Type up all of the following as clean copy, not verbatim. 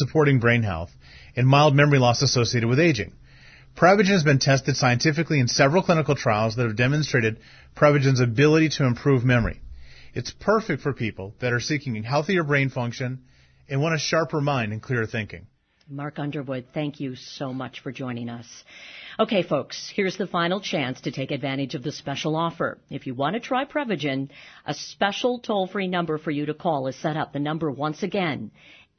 supporting brain health, and mild memory loss associated with aging. Prevagen has been tested scientifically in several clinical trials that have demonstrated Prevagen's ability to improve memory. It's perfect for people that are seeking healthier brain function and want a sharper mind and clearer thinking. Mark Underwood, thank you so much for joining us. Okay, folks, here's the final chance to take advantage of the special offer. If you want to try Prevagen, a special toll-free number for you to call is set up. The number, once again,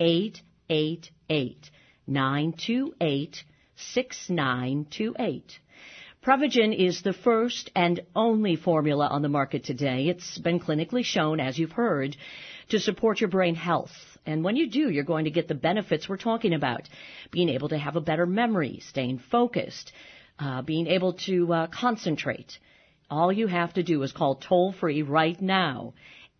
888-928-6928. Prevagen is the first and only formula on the market today. It's been clinically shown, as you've heard, to support your brain health. And when you do, you're going to get the benefits we're talking about. Being able to have a better memory, staying focused, being able to concentrate. All you have to do is call toll-free right now,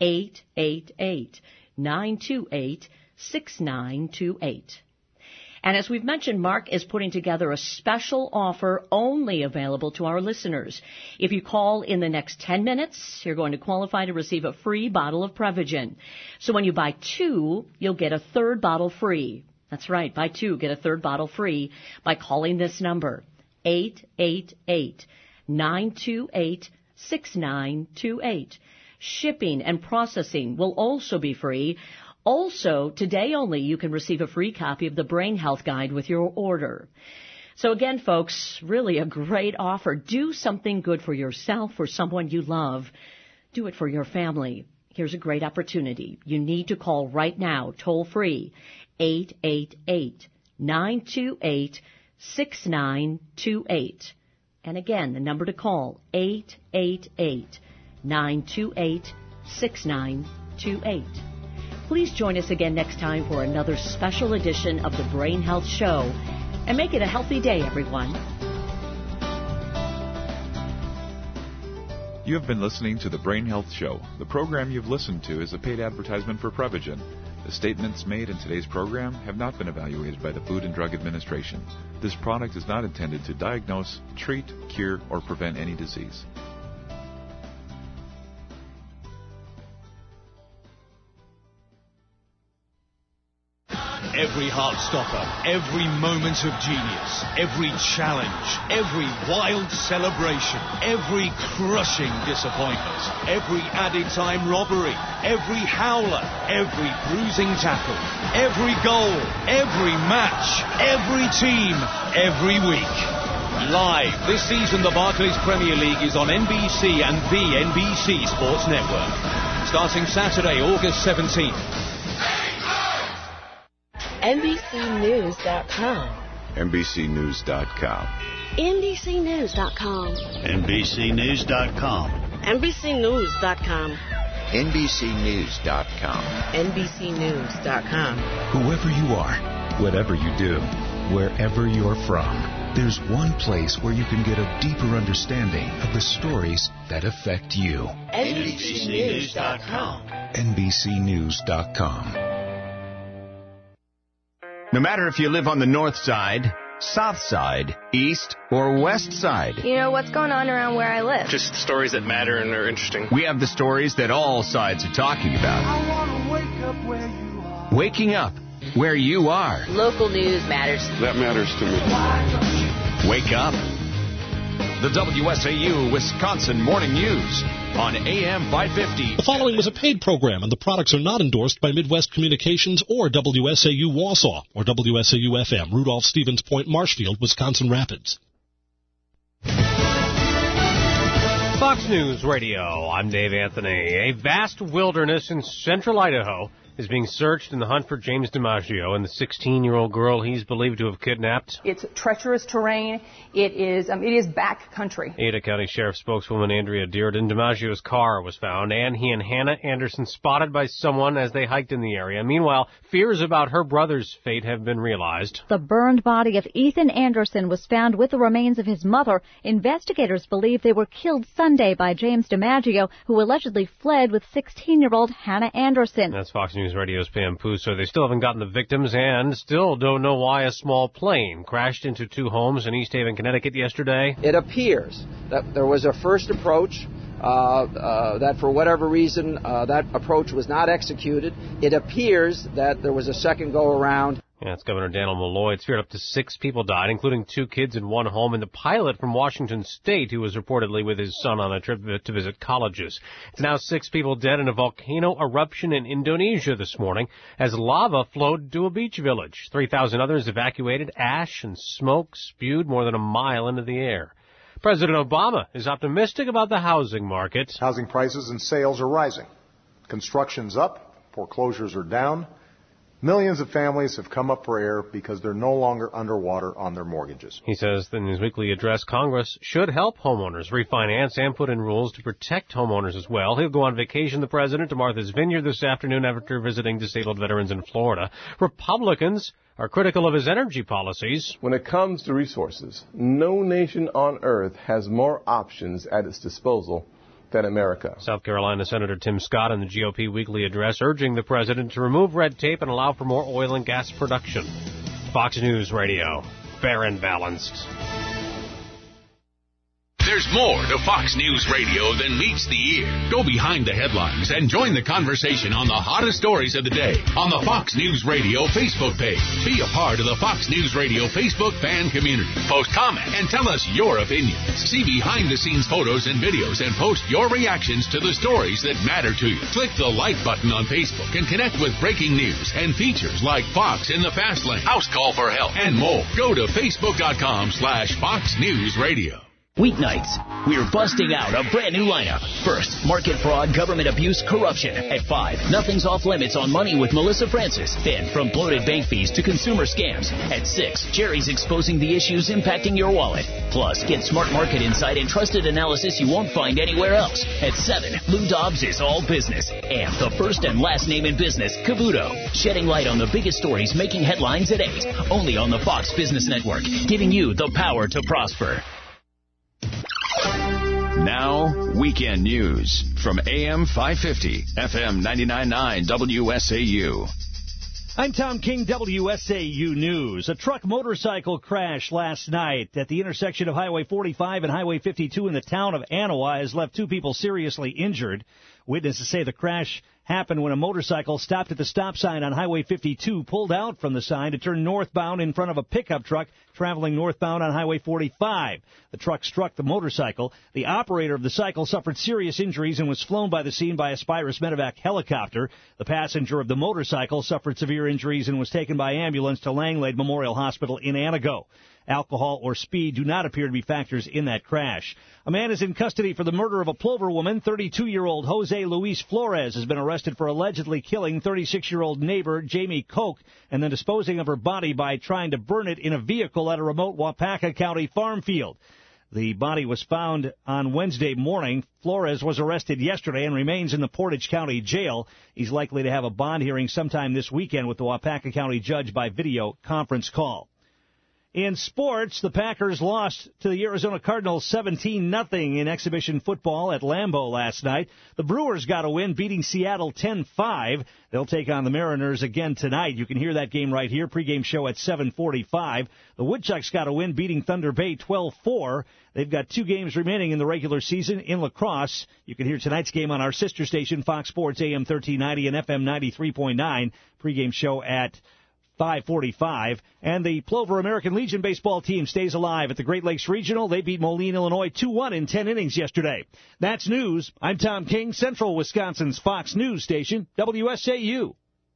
888-928-6928. And as we've mentioned, Mark is putting together a special offer only available to our listeners. If you call in the next 10 minutes, you're going to qualify to receive a free bottle of Prevagen. So when you buy two, you'll get a third bottle free. That's right, buy two, get a third bottle free by calling this number, 888-928-6928. Shipping and processing will also be free. Also, today only, you can receive a free copy of the Brain Health Guide with your order. So again, folks, really a great offer. Do something good for yourself or someone you love. Do it for your family. Here's a great opportunity. You need to call right now, toll-free, 888-928-6928. And again, the number to call, 888-928-6928. Please join us again next time for another special edition of the Brain Health Show. And make it a healthy day, everyone. You have been listening to the Brain Health Show. The program you've listened to is a paid advertisement for Prevagen. The statements made in today's program have not been evaluated by the Food and Drug Administration. This product is not intended to diagnose, treat, cure, or prevent any disease. Every heart stopper, every moment of genius, every challenge, every wild celebration, every crushing disappointment, every added time robbery, every howler, every bruising tackle, every goal, every match, every team, every week. Live this season, the Barclays Premier League is on NBC and the NBC Sports Network. Starting Saturday, August 17th. NBCnews.com. NBCnews.com. NBCnews.com. NBCnews.com. NBCnews.com. NBCnews.com. NBCnews.com. Whoever you are, whatever you do, wherever you're from, there's one place where you can get a deeper understanding of the stories that affect you. NBCnews.com. NBCnews.com. No matter if you live on the north side, south side, east, or west side. You know what's going on around where I live. Just stories that matter and are interesting. We have the stories that all sides are talking about. I want to wake up where you are. Waking up where you are. Local news matters. That matters to me. Wake up. The WSAU Wisconsin Morning News on AM 550. The following was a paid program, and the products are not endorsed by Midwest Communications or WSAU Wausau or WSAU FM, Rudolph Stevens Point, Marshfield, Wisconsin Rapids. Fox News Radio, I'm Dave Anthony. A vast wilderness in central Idaho is being searched in the hunt for James DiMaggio and the 16-year-old girl he's believed to have kidnapped. It's treacherous terrain. It is back country. Ada County Sheriff spokeswoman Andrea Dearden, DiMaggio's car was found, and he and Hannah Anderson spotted by someone as they hiked in the area. Meanwhile, fears about her brother's fate have been realized. The burned body of Ethan Anderson was found with the remains of his mother. Investigators believe they were killed Sunday by James DiMaggio, who allegedly fled with 16-year-old Hannah Anderson. That's Fox News Radio's Pam Puso. They still haven't gotten the victims and still don't know why a small plane crashed into two homes in East Haven, Connecticut yesterday. It appears that there was a first approach, that for whatever reason that approach was not executed. It appears that there was a second go-around. Yeah, it's Governor Daniel Malloy. It's feared up to 6 people died, including 2 kids in one home, and the pilot from Washington State who was reportedly with his son on a trip to visit colleges. It's now 6 people dead in a volcano eruption in Indonesia this morning as lava flowed to a beach village. 3,000 others evacuated. Ash and smoke spewed more than a mile into the air. President Obama is optimistic about the housing market. Housing prices and sales are rising. Construction's up. Foreclosures are down. Millions of families have come up for air because they're no longer underwater on their mortgages. He says in his weekly address, Congress should help homeowners refinance and put in rules to protect homeowners as well. He'll go on vacation, the president, to Martha's Vineyard this afternoon after visiting disabled veterans in Florida. Republicans are critical of his energy policies. When it comes to resources, no nation on earth has more options at its disposal than America. South Carolina Senator Tim Scott in the GOP weekly address urging the president to remove red tape and allow for more oil and gas production. Fox News Radio, fair and balanced. There's more to Fox News Radio than meets the ear. Go behind the headlines and join the conversation on the hottest stories of the day on the Fox News Radio Facebook page. Be a part of the Fox News Radio Facebook fan community. Post comment and tell us your opinions. See behind-the-scenes photos and videos and post your reactions to the stories that matter to you. Click the like button on Facebook and connect with breaking news and features like Fox in the Fast Lane, House Call for Help, and more. Go to Facebook.com/Fox News Radio. Weeknights, we're busting out a brand new lineup. First, market fraud, government abuse, corruption. At 5, nothing's off limits on money with Melissa Francis. Then, from bloated bank fees to consumer scams. At 6, Jerry's exposing the issues impacting your wallet. Plus, get smart market insight and trusted analysis you won't find anywhere else. At 7, Lou Dobbs is all business. And the first and last name in business, Cavuto, shedding light on the biggest stories making headlines at 8. Only on the Fox Business Network, giving you the power to prosper. Now, weekend news from AM 550, FM 99.9 WSAU. I'm Tom King, WSAU News. A truck motorcycle crash last night at the intersection of Highway 45 and Highway 52 in the town of Anawa has left 2 people seriously injured. Witnesses say the crash happened when a motorcycle stopped at the stop sign on Highway 52, pulled out from the sign to turn northbound in front of a pickup truck traveling northbound on Highway 45. The truck struck the motorcycle. The operator of the cycle suffered serious injuries and was flown by the scene by a Spirus Medevac helicopter. The passenger of the motorcycle suffered severe injuries and was taken by ambulance to Langlade Memorial Hospital in Anago. Alcohol or speed do not appear to be factors in that crash. A man is in custody for the murder of a Plover woman. 32-year-old Jose Luis Flores has been arrested for allegedly killing 36-year-old neighbor Jamie Koch and then disposing of her body by trying to burn it in a vehicle at a remote Waupaca County farm field. The body was found on Wednesday morning. Flores was arrested yesterday and remains in the Portage County Jail. He's likely to have a bond hearing sometime this weekend with the Waupaca County judge by video conference call. In sports, the Packers lost to the Arizona Cardinals 17-0 in exhibition football at Lambeau last night. The Brewers got a win, beating Seattle 10-5. They'll take on the Mariners again tonight. You can hear that game right here, pregame show at 7:45. The Woodchucks got a win, beating Thunder Bay 12-4. They've got 2 games remaining in the regular season in lacrosse. You can hear tonight's game on our sister station, Fox Sports AM 1390 and FM 93.9. Pregame show at 5:45, and the Plover American Legion baseball team stays alive at the Great Lakes Regional. They beat Moline, Illinois 2-1 in 10 innings yesterday. That's news. I'm Tom King, Central Wisconsin's Fox News station, WSAU.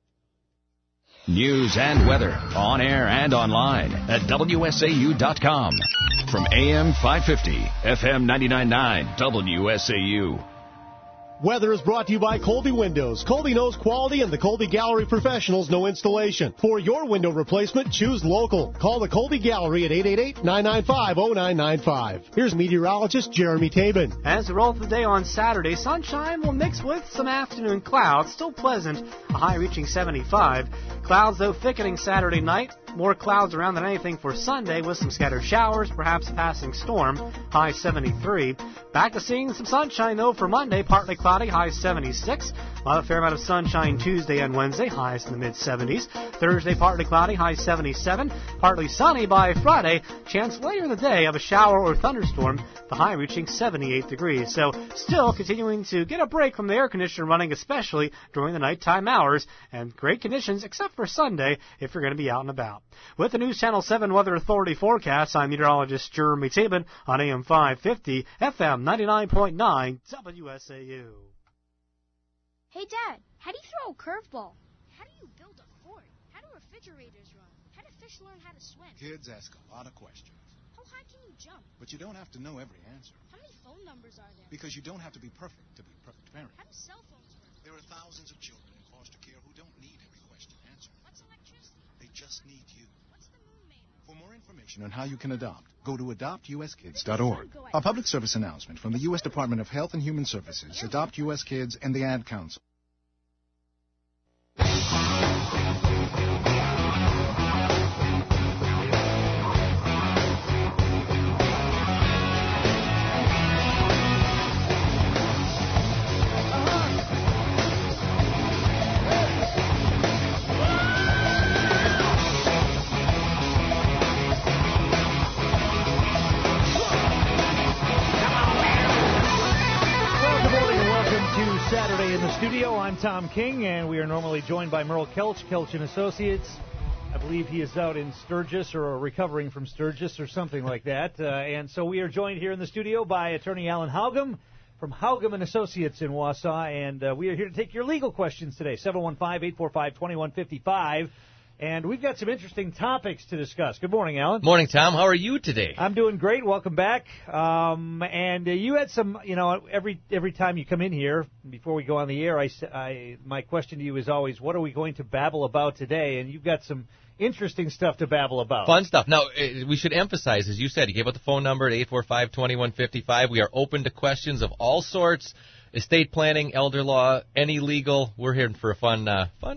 News and weather on air and online at WSAU.com. From AM 550, FM 99.9 WSAU. Weather is brought to you by Colby Windows. Colby knows quality, and the Colby Gallery professionals know installation. For your window replacement, choose local. Call the Colby Gallery at 888-995-0995. Here's meteorologist Jeremy Tabin. As we roll through the day on Saturday, sunshine will mix with some afternoon clouds. Still pleasant, a high reaching 75. Clouds, though, thickening Saturday night. More clouds around than anything for Sunday with some scattered showers, perhaps a passing storm, high 73. Back to seeing some sunshine, though, for Monday, partly cloudy, high 76. We'll have a fair amount of sunshine Tuesday and Wednesday, highs in the mid-70s. Thursday, partly cloudy, high 77. Partly sunny by Friday. Chance later in the day of a shower or thunderstorm, the high reaching 78 degrees. So still continuing to get a break from the air conditioner running, especially during the nighttime hours. And great conditions, except for Sunday, if you're going to be out and about. With the News Channel 7 Weather Authority forecast, I'm meteorologist Jeremy Tabin on AM 550, FM 99.9, WSAU. Hey, Dad, how do you throw a curveball? How do you build a fort? How do refrigerators run? How do fish learn how to swim? Kids ask a lot of questions. How high can you jump? But you don't have to know every answer. How many phone numbers are there? Because you don't have to be perfect to be a perfect parent. How do cell phones work? There are thousands of children in foster care who don't need every question answered. What's electricity? They just need you. What's the moon made of? For more information on how you can adopt, go to adoptuskids.org. A public service announcement from the U.S. Department of Health and Human Services, Adopt U.S. Kids, and the Ad Council. Saturday in the studio. I'm Tom King, and we are normally joined by Merle Kelch, Kelch & Associates. I believe he is out in Sturgis or recovering from Sturgis or something like that. And so we are joined here in the studio by attorney Alan Haugum from Haugum & Associates in Wausau. And we are here to take your legal questions today, 715-845-2155. And we've got some interesting topics to discuss. Good morning, Alan. Morning, Tom. How are you today? I'm doing great. Welcome back. And you had some, every time you come in here, before we go on the air, my question to you is always, what are we going to babble about today? And you've got some interesting stuff to babble about. Fun stuff. Now, we should emphasize, as you said, you gave out the phone number at 845-2155. We are open to questions of all sorts. Estate planning, elder law, any legal. We're here for a fun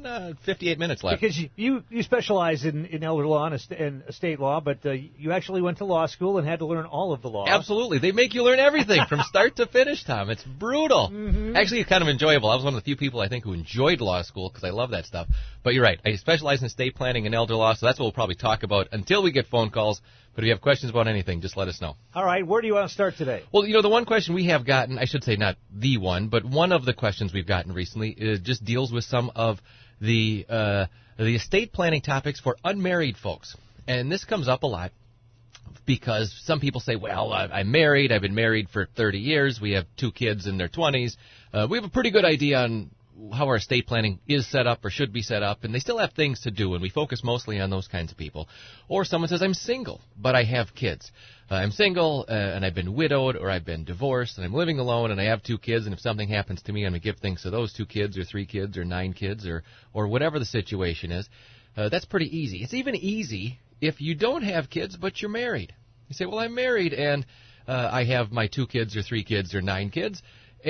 58 minutes left. Because you specialize in elder law and estate law, but you actually went to law school and had to learn all of the law. Absolutely. They make you learn everything from start to finish, Tom. It's brutal. Mm-hmm. Actually, it's kind of enjoyable. I was one of the few people, I think, who enjoyed law school because I love that stuff. But you're right. I specialize in estate planning and elder law, so that's what we'll probably talk about until we get phone calls. But if you have questions about anything, just let us know. All right. Where do you want to start today? Well, the one question we have gotten, I should say not the one, but one of the questions we've gotten recently just deals with some of the estate planning topics for unmarried folks. And this comes up a lot because some people say, well, I'm married. I've been married for 30 years. We have 2 kids in their 20s. We have a pretty good idea on how our estate planning is set up or should be set up, and they still have things to do, and we focus mostly on those kinds of people. Or someone says, I'm single, but I have kids. I'm single, and I've been widowed, or I've been divorced, and I'm living alone, and I have 2 kids, and if something happens to me, I'm going to give things to those 2 kids, or 3 kids, or 9 kids, or whatever the situation is. That's pretty easy. It's even easy if you don't have kids, but you're married. You say, well, I'm married, and I have my 2 kids, or 3 kids, or 9 kids,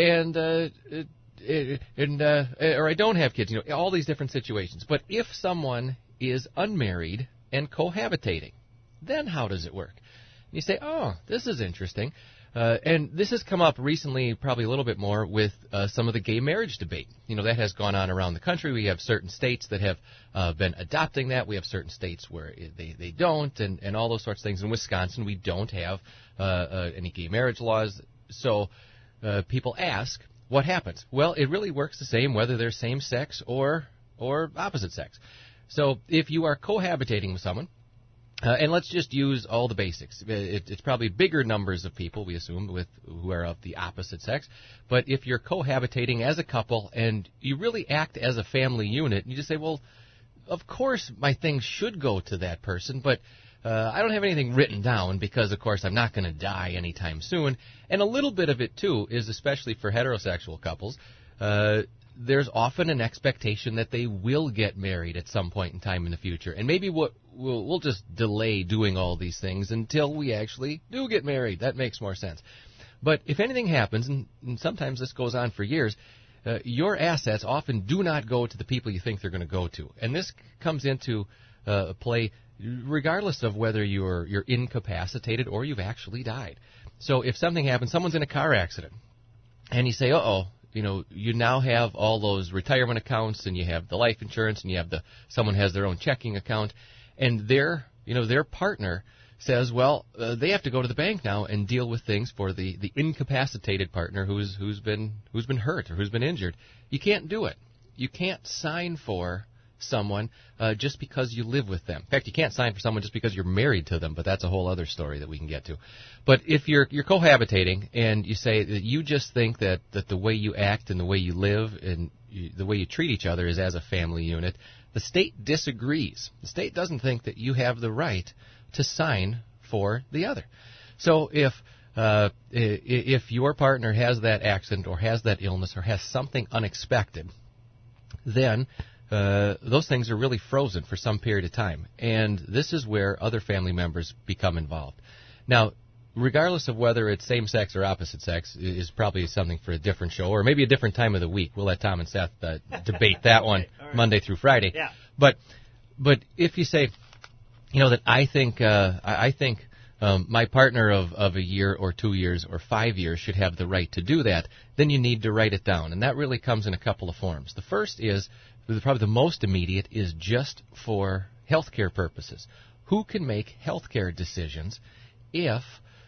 or I don't have kids, all these different situations. But if someone is unmarried and cohabitating, then how does it work? And you say, oh, this is interesting. And this has come up recently probably a little bit more with some of the gay marriage debate. That has gone on around the country. We have certain states that have been adopting that. We have certain states where they don't, and all those sorts of things. In Wisconsin, we don't have any gay marriage laws. So people ask, what happens? Well, it really works the same whether they're same-sex or opposite sex. So if you are cohabitating with someone, and let's just use all the basics. It's probably bigger numbers of people, we assume, who are of the opposite sex. But if you're cohabitating as a couple and you really act as a family unit, and you just say, well, of course my things should go to that person, but I don't have anything written down because, of course, I'm not going to die anytime soon. And a little bit of it, too, is especially for heterosexual couples, there's often an expectation that they will get married at some point in time in the future. And maybe we'll just delay doing all these things until we actually do get married. That makes more sense. But if anything happens, and sometimes this goes on for years, your assets often do not go to the people you think they're going to go to. And this comes into play regardless of whether you're incapacitated or you've actually died. So if something happens, someone's in a car accident, and you say, uh-oh, you now have all those retirement accounts, and you have the life insurance, and you have someone has their own checking account, and their partner says, well, they have to go to the bank now and deal with things for the incapacitated partner who's been hurt or who's been injured. You can't do it. You can't sign for someone just because you live with them. In fact, you can't sign for someone just because you're married to them, but that's a whole other story that we can get to. But if you're cohabitating and you say that you just think that the way you act and the way you live and the way you treat each other is as a family unit, the state disagrees. The state doesn't think that you have the right to sign for the other. So if your partner has that accident or has that illness or has something unexpected, then those things are really frozen for some period of time. And this is where other family members become involved. Now, regardless of whether it's same-sex or opposite sex, is probably something for a different show or maybe a different time of the week. We'll let Tom and Seth debate that one right. Monday through Friday. Yeah. But if you say, that I think my partner of a year or 2 years or 5 years should have the right to do that, then you need to write it down. And that really comes in a couple of forms. The first is, probably the most immediate, is just for health care purposes. Who can make health care decisions if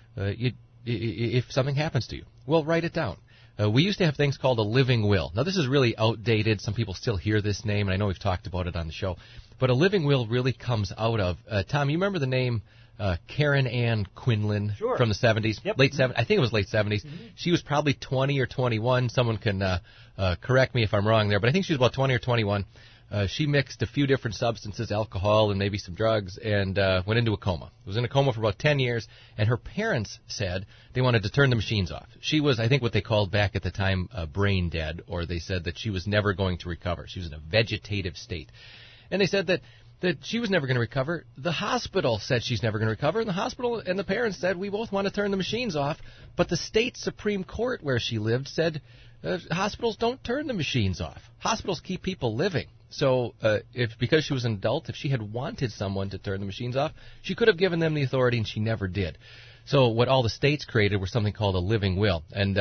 something happens to you? Well, write it down. We used to have things called a living will. Now, this is really outdated. Some people still hear this name, and I know we've talked about it on the show. But a living will really comes out of, Tom, you remember the name Karen Ann Quinlan from the 70s? Yep. Late 70s. I think it was late 70s. Mm-hmm. She was probably 20 or 21. Someone can correct me if I'm wrong there, but I think she was about 20 or 21. She mixed a few different substances, alcohol and maybe some drugs, and went into a coma. Was in a coma for about 10 years, and her parents said they wanted to turn the machines off. She was, I think, what they called back at the time brain dead, or they said that she was never going to recover. She was in a vegetative state. And they said that she was never going to recover. The hospital said she's never going to recover, and the hospital and the parents said, we both want to turn the machines off. But the state Supreme Court where she lived said hospitals don't turn the machines off. Hospitals keep people living. So because she was an adult, if she had wanted someone to turn the machines off, she could have given them the authority, and she never did. So what all the states created was something called a living will. And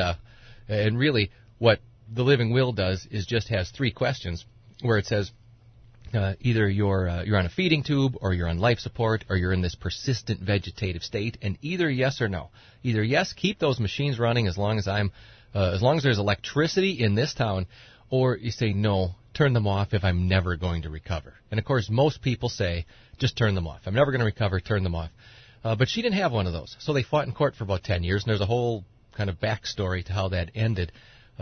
really what the living will does is just has 3 questions where it says, either you're on a feeding tube, or you're on life support, or you're in this persistent vegetative state, and either yes or no. Either yes, keep those machines running as long as there's electricity in this town, or you say no, turn them off if I'm never going to recover. And of course, most people say just turn them off. I'm never going to recover, turn them off. But she didn't have one of those, so they fought in court for about 10 years, and there's a whole kind of backstory to how that ended.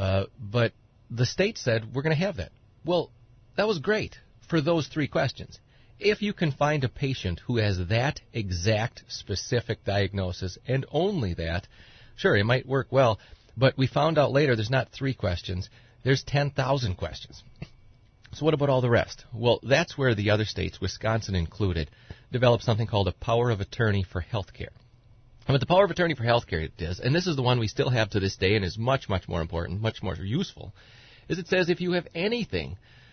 But the state said we're going to have that. Well, that was great for those 3 questions. If you can find a patient who has that exact specific diagnosis and only that, sure, it might work well, but we found out later there's not 3 questions, there's 10,000 questions. So what about all the rest? Well, that's where the other states, Wisconsin included, developed something called a power of attorney for health care. And what the power of attorney for health care does, and this is the one we still have to this day and is much, much more important, much more useful, is it says if you have anything,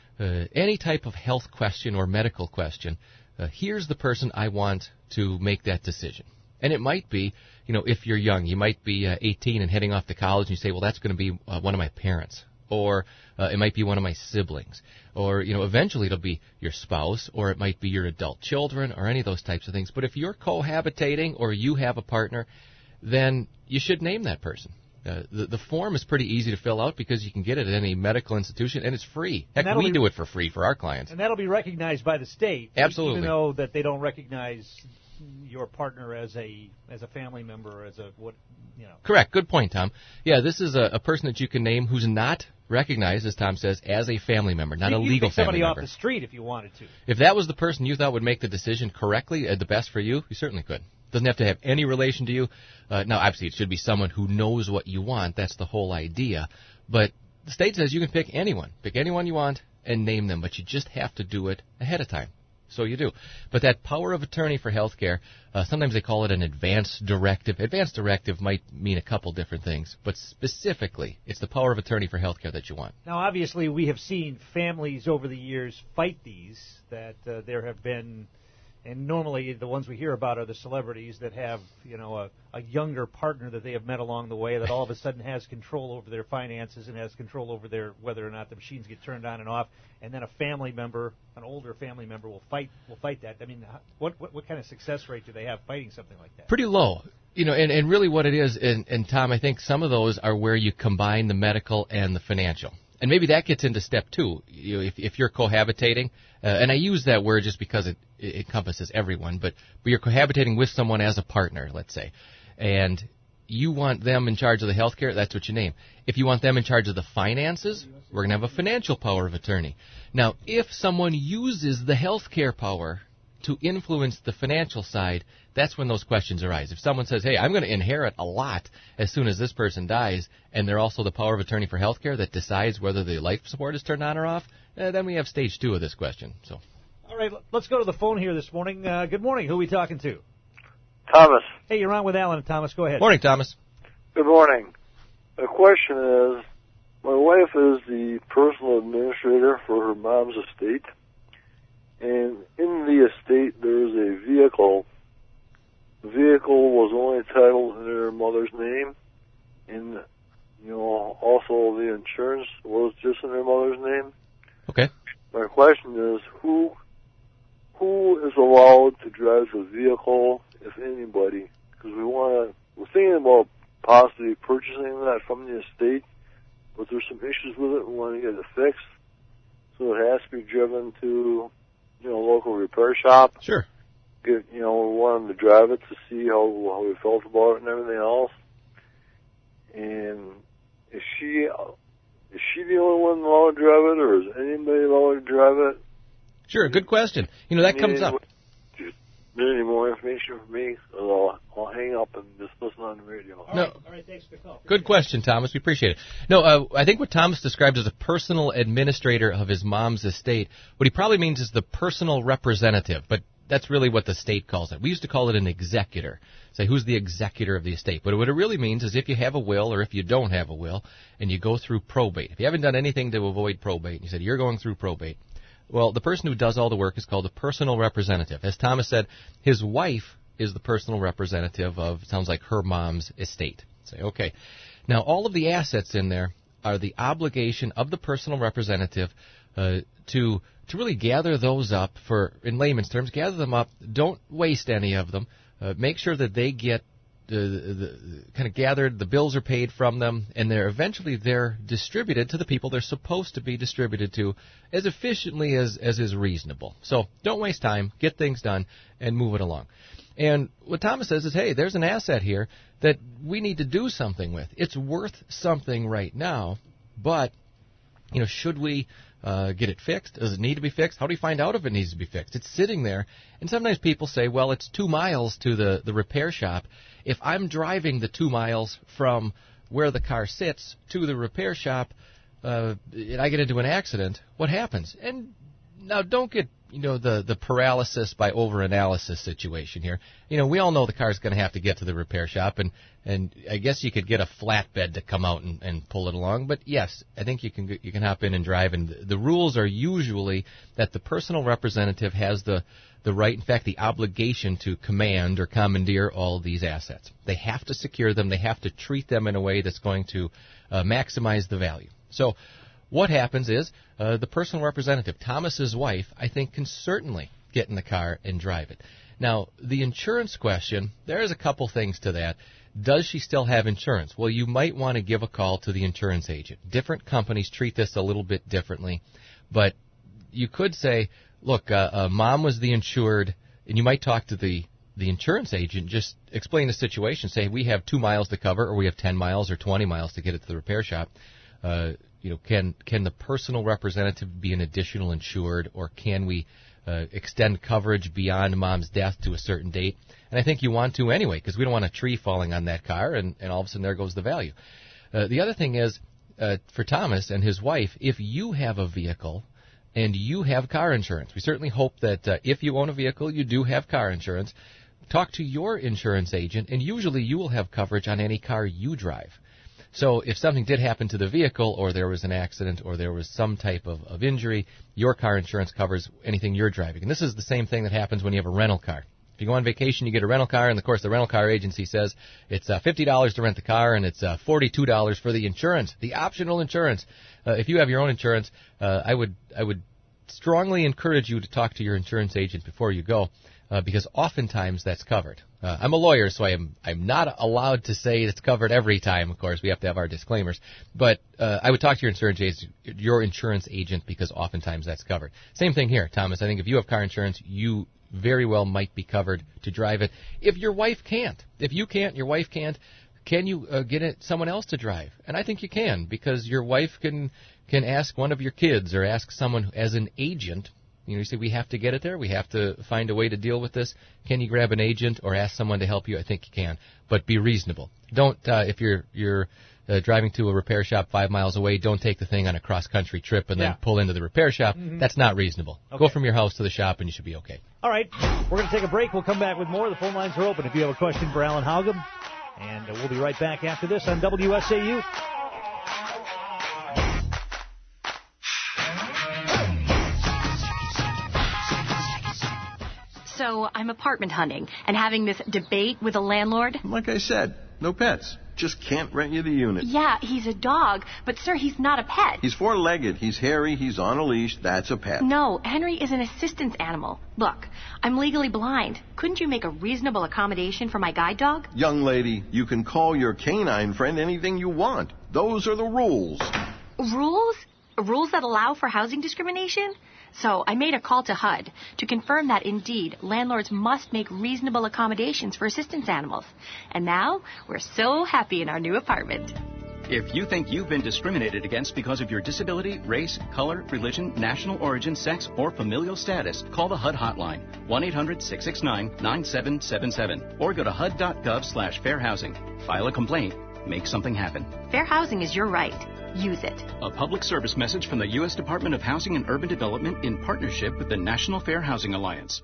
any type of health question or medical question, here's the person I want to make that decision. And it might be, if you're young, you might be 18 and heading off to college, and you say, well, that's going to be one of my parents. Or it might be one of my siblings. Or, eventually it'll be your spouse, or it might be your adult children, or any of those types of things. But if you're cohabitating or you have a partner, then you should name that person. The form is pretty easy to fill out because you can get it at any medical institution, and it's free. Heck, we do it for free for our clients. And that'll be recognized by the state. Absolutely. Even though that they don't recognize your partner as a family member, as a what. Correct. Good point, Tom. Yeah, this is a person that you can name who's not recognized, as Tom says, as a family member, not a legal family member. You could pick somebody off the street if you wanted to. If that was the person you thought would make the decision correctly, the best for you, you certainly could. Doesn't have to have any relation to you. Now, obviously, it should be someone who knows what you want. That's the whole idea. But the state says you can pick anyone. Pick anyone you want and name them, but you just have to do it ahead of time. So you do. But that power of attorney for health care, sometimes they call it an advance directive. Advance directive might mean a couple different things, but specifically, it's the power of attorney for health care that you want. Now, obviously, we have seen families over the years fight these, that there have been And normally the ones we hear about are the celebrities that have, a younger partner that they have met along the way that all of a sudden has control over their finances and has control over whether or not the machines get turned on and off. And then a family member, an older family member, will fight that. I mean, what kind of success rate do they have fighting something like that? Pretty low. And really what it is, and Tom, I think some of those are where you combine the medical and the financial. And maybe that gets into step 2. If you're cohabitating, and I use that word just because it encompasses everyone, but you're cohabitating with someone as a partner, let's say, and you want them in charge of the health care, that's what you name. If you want them in charge of the finances, we're going to have a financial power of attorney. Now, if someone uses the health care power to influence the financial side, that's when those questions arise. If someone says, hey, I'm going to inherit a lot as soon as this person dies, and they're also the power of attorney for health care that decides whether the life support is turned on or off, then we have stage 2 of this question. So, all right, let's go to the phone here this morning. Good morning. Who are we talking to? Thomas. Hey, you're on with Alan and Thomas. Go ahead. Morning, Thomas. Good morning. The question is, my wife is the personal administrator for her mom's estate, and in the estate there is a vehicle. The vehicle was only titled in her mother's name, and also the insurance was just in her mother's name. Okay. My question is, who is allowed to drive the vehicle, if anybody? Because we're thinking about possibly purchasing that from the estate, but there's some issues with it. We want to get it fixed, so it has to be driven to local repair shop. Sure. We want him to drive it to see how he felt about it and everything else. And is she the only one allowed to drive it, or is anybody allowed to drive it? Sure, good question. That comes up. Any more information for me? I'll hang up and just listen on the radio. All right, thanks for the call. Good question, Thomas. We appreciate it. No, I think what Thomas described as a personal administrator of his mom's estate, what he probably means is the personal representative, but that's really what the state calls it. We used to call it an executor. Say, who's the executor of the estate? But what it really means is if you have a will or if you don't have a will and you go through probate. If you haven't done anything to avoid probate, and you said you're going through probate, well, the person who does all the work is called a personal representative. As Thomas said, his wife is the personal representative of, sounds like, her mom's estate. Say, okay. Now, all of the assets in there are the obligation of the personal representative to really gather those up for, in layman's terms, gather them up. Don't waste any of them. Make sure that they get kind of gathered, the bills are paid from them, and they're distributed to the people they're supposed to be distributed to as efficiently as is reasonable. So don't waste time, get things done, and move it along. And what Thomas says is, hey, there's an asset here that we need to do something with. It's worth something right now, but should we get it fixed? Does it need to be fixed? How do you find out if it needs to be fixed? It's sitting there, and sometimes people say, well, it's 2 miles to the repair shop. If I'm driving the 2 miles from where the car sits to the repair shop, and I get into an accident, what happens? And now don't get the paralysis by overanalysis situation here. We all know the car's going to have to get to the repair shop, and I guess you could get a flatbed to come out and pull it along. But yes, I think you can hop in and drive. And the rules are usually that the personal representative has the right, in fact, the obligation to command or commandeer all these assets. They have to secure them. They have to treat them in a way that's going to maximize the value. So what happens is the personal representative, Thomas's wife, I think can certainly get in the car and drive it. Now, the insurance question, there's a couple things to that. Does she still have insurance? Well, you might want to give a call to the insurance agent. Different companies treat this a little bit differently, but you could say, look, Mom was the insured, and you might talk to the insurance agent, just explain the situation. Say, we have 2 miles to cover, or we have 10 miles or 20 miles to get it to the repair shop. Can the personal representative be an additional insured, or can we extend coverage beyond Mom's death to a certain date? And I think you want to anyway, because we don't want a tree falling on that car, and all of a sudden there goes the value. The other thing is, for Thomas and his wife, if you have a vehicle and you have car insurance, we certainly hope that if you own a vehicle, you do have car insurance. Talk to your insurance agent, and usually you will have coverage on any car you drive. So if something did happen to the vehicle, or there was an accident, or there was some type of injury, your car insurance covers anything you're driving. And this is the same thing that happens when you have a rental car. If you go on vacation, you get a rental car, and of course the rental car agency says it's $50 to rent the car, and it's $42 for the insurance, the optional insurance. If you have your own insurance, I would strongly encourage you to talk to your insurance agent before you go, because oftentimes that's covered. I'm a lawyer, so I'm not allowed to say it's covered every time. Of course, we have to have our disclaimers. But I would talk to your insurance agent, because oftentimes that's covered. Same thing here, Thomas. I think if you have car insurance, you very well might be covered to drive it. If your wife can't, if you can't, your wife can't, can you get someone else to drive? And I think you can, because your wife can ask one of your kids, or ask someone as an agent. You say, we have to get it there. We have to find a way to deal with this. Can you grab an agent or ask someone to help you? I think you can, but be reasonable. Don't, if you're driving to a repair shop 5 miles away, don't take the thing on a cross-country trip and then pull into the repair shop. Mm-hmm. That's not reasonable. Okay. Go from your house to the shop and you should be okay. All right, we're going to take a break. We'll come back with more. The phone lines are open if you have a question for Alan Haugum. And we'll be right back after this on WSAU. So I'm apartment hunting and having this debate with a landlord. Like I said, no pets. Just can't rent you the unit. Yeah, he's a dog, but sir, he's not a pet. He's four-legged, he's hairy, he's on a leash, that's a pet. No, Henry is an assistance animal. Look, I'm legally blind. Couldn't you make a reasonable accommodation for my guide dog? Young lady, you can call your canine friend anything you want. Those are the rules. Rules? Rules that allow for housing discrimination? So I made a call to HUD to confirm that, indeed, landlords must make reasonable accommodations for assistance animals. And now we're so happy in our new apartment. If you think you've been discriminated against because of your disability, race, color, religion, national origin, sex, or familial status, call the HUD hotline, 1-800-669-9777, or go to hud.gov/fairhousing. File a complaint. Make something happen. Fair housing is your right. Use it. A public service message from the U.S. Department of Housing and Urban Development in partnership with the National Fair Housing Alliance.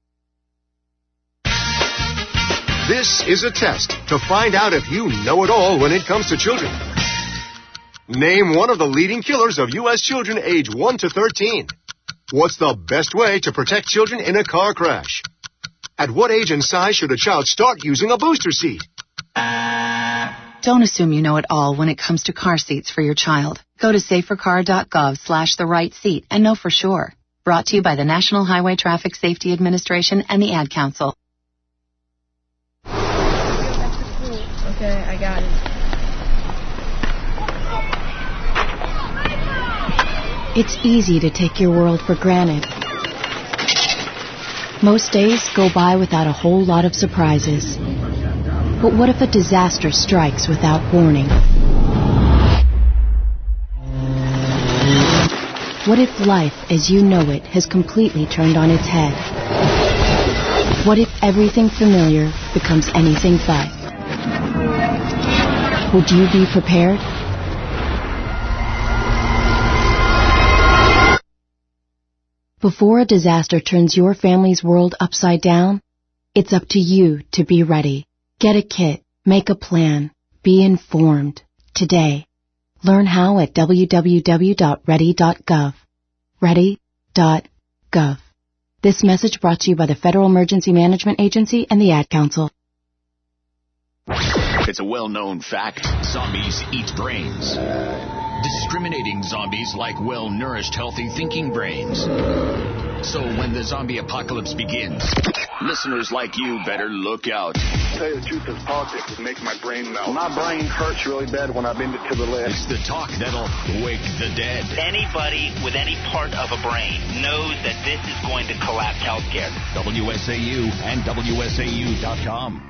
This is a test to find out if you know it all when it comes to children. Name one of the leading killers of U.S. children age 1 to 13. What's the best way to protect children in a car crash? At what age and size should a child start using a booster seat? Don't assume you know it all when it comes to car seats for your child. Go to safercar.gov/the-right-seat and know for sure. Brought to you by the National Highway Traffic Safety Administration and the Ad Council. Okay, I got it. It's easy to take your world for granted. Most days go by without a whole lot of surprises. But what if a disaster strikes without warning? What if life as you know it has completely turned on its head? What if everything familiar becomes anything but? Would you be prepared? Before a disaster turns your family's world upside down, it's up to you to be ready. Get a kit, make a plan, be informed. Today, learn how at www.ready.gov. Ready.gov. This message brought to you by the Federal Emergency Management Agency and the Ad Council. It's a well-known fact. Zombies eat brains. Discriminating zombies like well-nourished, healthy thinking brains. So when the zombie apocalypse begins, listeners like you better look out. To tell you the truth, this politics is making my brain melt. My brain hurts really bad when I've been to the left. It's the talk that'll wake the dead. Anybody with any part of a brain knows that this is going to collapse healthcare. WSAU and WSAU.com.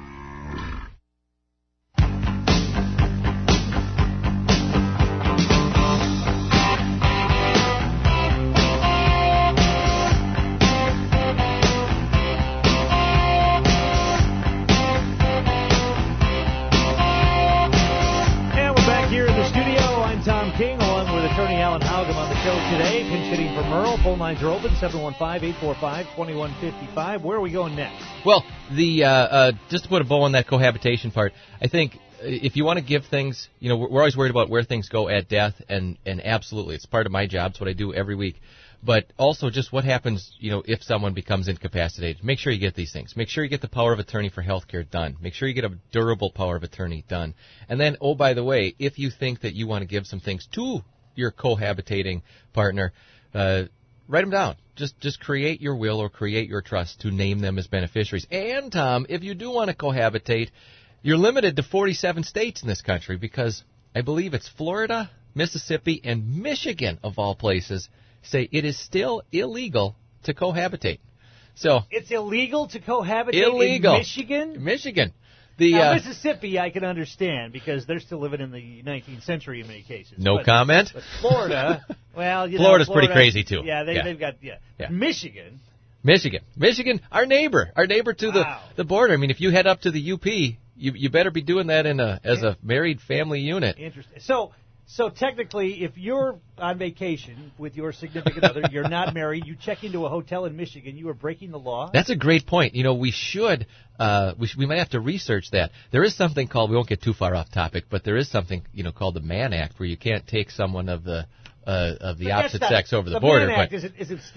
King, along with attorney Alan Haugum on the show today. Pinch hitting for Merle. Phone lines are open, 715-845-2155. Where are we going next? Well, just to put a bow on that cohabitation part, I think if you want to give things, we're always worried about where things go at death, and absolutely, it's part of my job. It's what I do every week. But also just what happens, if someone becomes incapacitated. Make sure you get these things. Make sure you get the power of attorney for health care done. Make sure you get a durable power of attorney done. And then, oh, by the way, if you think that you want to give some things to your cohabitating partner, write them down. Just create your will or create your trust to name them as beneficiaries. And, Tom, if you do want to cohabitate, you're limited to 47 states in this country because I believe it's Florida, Mississippi, and Michigan, of all places, say it is still illegal to cohabitate. So it's illegal to cohabitate in Michigan? Michigan. Mississippi I can understand because they're still living in the 19th century in many cases. No comment. But Florida, well, Florida's pretty crazy too. Yeah, they've got Michigan, our neighbor to the border. I mean, if you head up to the UP, you better be doing that as a married family unit. Interesting. So technically, if you're on vacation with your significant other, you're not married, you check into a hotel in Michigan, you are breaking the law? That's a great point. We should, we might have to research that. There is something called, we won't get too far off topic, but there is something, called the Mann Act where you can't take someone of the opposite sex over the border. Mann Act, is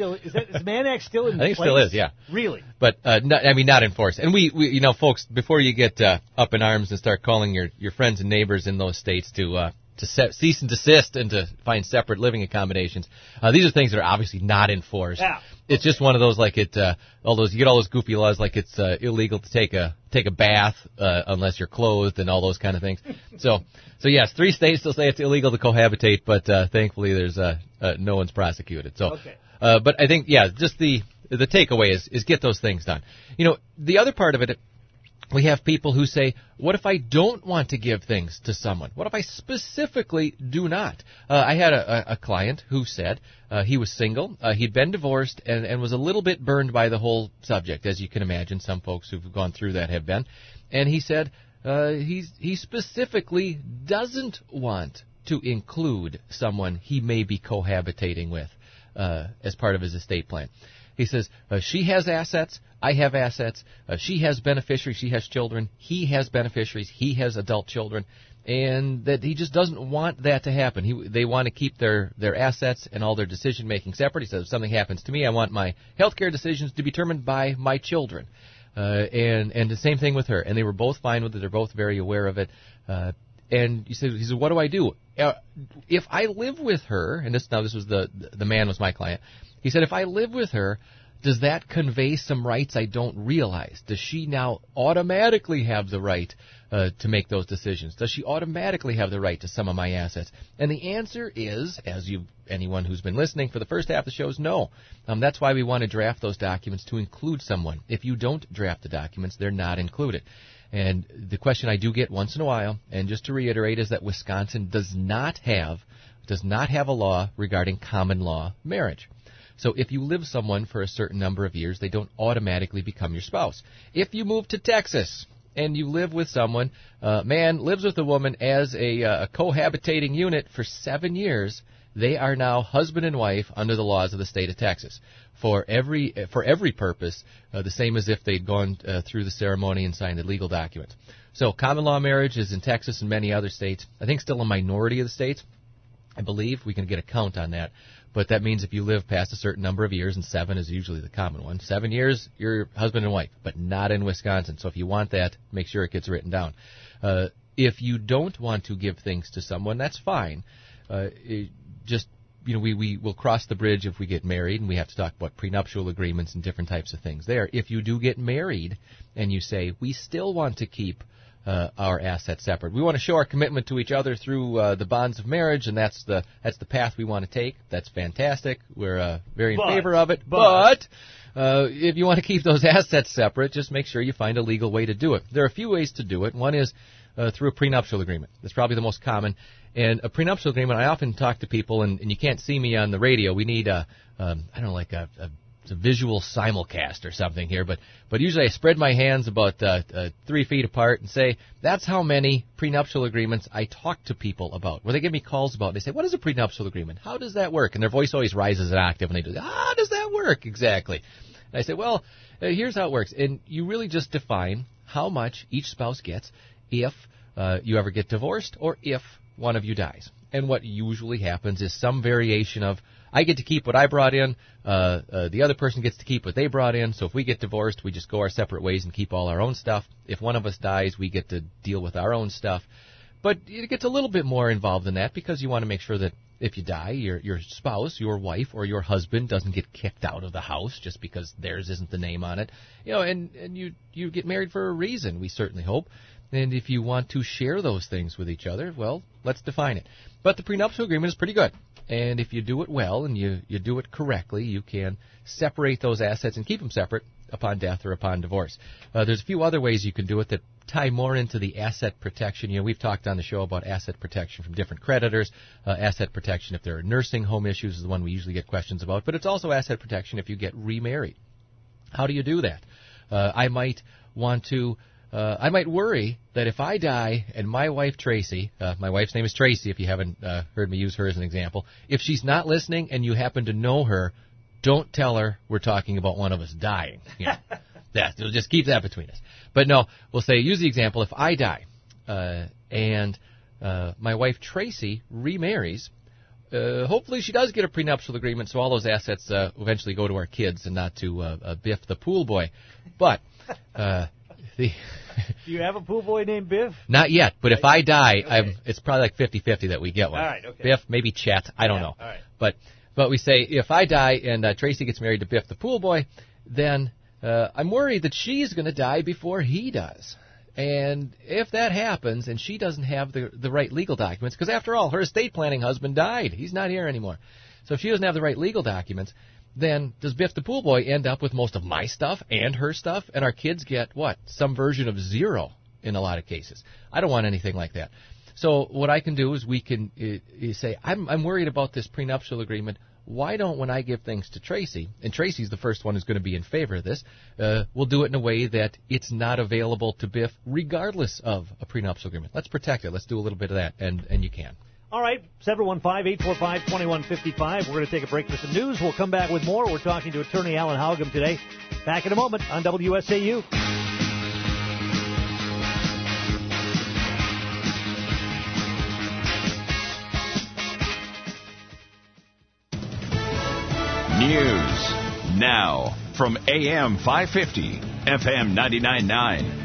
Mann Act still in place? I think it still is, yeah. Really? But, not enforced. And we folks, before you get up in arms and start calling your friends and neighbors in those states to cease and desist and to find separate living accommodations. These are things that are obviously not enforced. Yeah. It's just one of those you get all those goofy laws like it's illegal to take a bath unless you're clothed and all those kind of things. So yes, 3 states still say it's illegal to cohabitate, but thankfully there's no one's prosecuted. So, okay. But I think just the takeaway is get those things done. The other part of it. We have people who say, what if I don't want to give things to someone? What if I specifically do not? I had a client who said he was single, he'd been divorced, and was a little bit burned by the whole subject, as you can imagine. Some folks who've gone through that have been. And he said he specifically doesn't want to include someone he may be cohabitating with as part of his estate plan. He says, she has assets, I have assets, she has beneficiaries, she has children, he has beneficiaries, he has adult children, and that he just doesn't want that to happen. They want to keep their assets and all their decision-making separate. He says, if something happens to me, I want my health care decisions to be determined by my children. And the same thing with her. And they were both fine with it. They're both very aware of it. And he said, what do I do? If I live with her, and this was the man was my client, he said, if I live with her, does that convey some rights I don't realize? Does she now automatically have the right to make those decisions? Does she automatically have the right to some of my assets? And the answer is, anyone who's been listening for the first half of the show is no. That's why we want to draft those documents to include someone. If you don't draft the documents, they're not included. And the question I do get once in a while, and just to reiterate, is that Wisconsin does not have a law regarding common law marriage. So if you live with someone for a certain number of years, they don't automatically become your spouse. If you move to Texas and you live with someone, man lives with a woman as a cohabitating unit for 7 years, they are now husband and wife under the laws of the state of Texas for every purpose, the same as if they'd gone through the ceremony and signed a legal document. So common law marriage is in Texas and many other states. I think still a minority of the states. I believe we can get a count on that. But that means if you live past a certain number of years, and 7 is usually the common one, 7 years, you're husband and wife, but not in Wisconsin. So if you want that, make sure it gets written down. If you don't want to give things to someone, that's fine. We will cross the bridge if we get married, and we have to talk about prenuptial agreements and different types of things there. If you do get married and you say, we still want to keep our assets separate. We want to show our commitment to each other through the bonds of marriage, and that's the path we want to take. That's fantastic. We're very in favor of it. But if you want to keep those assets separate, just make sure you find a legal way to do it. There are a few ways to do it. One is through a prenuptial agreement. That's probably the most common. And a prenuptial agreement, I often talk to people, and you can't see me on the radio. We need a visual simulcast or something here, but usually I spread my hands about 3 feet apart and say, that's how many prenuptial agreements I talk to people about, where they give me calls about, and they say, what is a prenuptial agreement? How does that work? And their voice always rises an octave, and they go, how does that work exactly? And I say, well, here's how it works. And you really just define how much each spouse gets if you ever get divorced or if one of you dies. And what usually happens is some variation of, I get to keep what I brought in, the other person gets to keep what they brought in, so if we get divorced, we just go our separate ways and keep all our own stuff. If one of us dies, we get to deal with our own stuff. But it gets a little bit more involved than that because you want to make sure that if you die, your spouse, your wife, or your husband doesn't get kicked out of the house just because theirs isn't the name on it. And you get married for a reason, we certainly hope. And if you want to share those things with each other, well, let's define it. But the prenuptial agreement is pretty good. And if you do it well and you do it correctly, you can separate those assets and keep them separate upon death or upon divorce. There's a few other ways you can do it that tie more into the asset protection. We've talked on the show about asset protection from different creditors. Asset protection if there are nursing home issues is the one we usually get questions about. But it's also asset protection if you get remarried. How do you do that? I might worry that if I die and my wife Tracy, my wife's name is Tracy if you haven't heard me use her as an example, if she's not listening and you happen to know her, don't tell her we're talking about one of us dying. We'll just keep that between us. But no, we'll say, use the example, if I die and my wife Tracy remarries, hopefully she does get a prenuptial agreement so all those assets eventually go to our kids and not to Biff the pool boy. But... Do you have a pool boy named Biff? Not yet, but if I die, it's probably like 50-50 that we get one. All right, okay. Biff, maybe Chet, I don't know. All right. But we say, if I die and Tracy gets married to Biff the pool boy, then I'm worried that she's going to die before he does. And if that happens and she doesn't have the right legal documents, because after all, her estate planning husband died. He's not here anymore. So if she doesn't have the right legal documents, then does Biff the pool boy end up with most of my stuff and her stuff, and our kids get, what, some version of zero in a lot of cases? I don't want anything like that. So what I can do is we can say, I'm worried about this prenuptial agreement. Why don't, when I give things to Tracy, and Tracy's the first one who's going to be in favor of this, we'll do it in a way that it's not available to Biff regardless of a prenuptial agreement. Let's protect it. Let's do a little bit of that, and you can. All right, 715-845-2155. We're going to take a break for some news. We'll come back with more. We're talking to attorney Alan Halgam today. Back in a moment on WSAU. News now from AM 550, FM 99.9.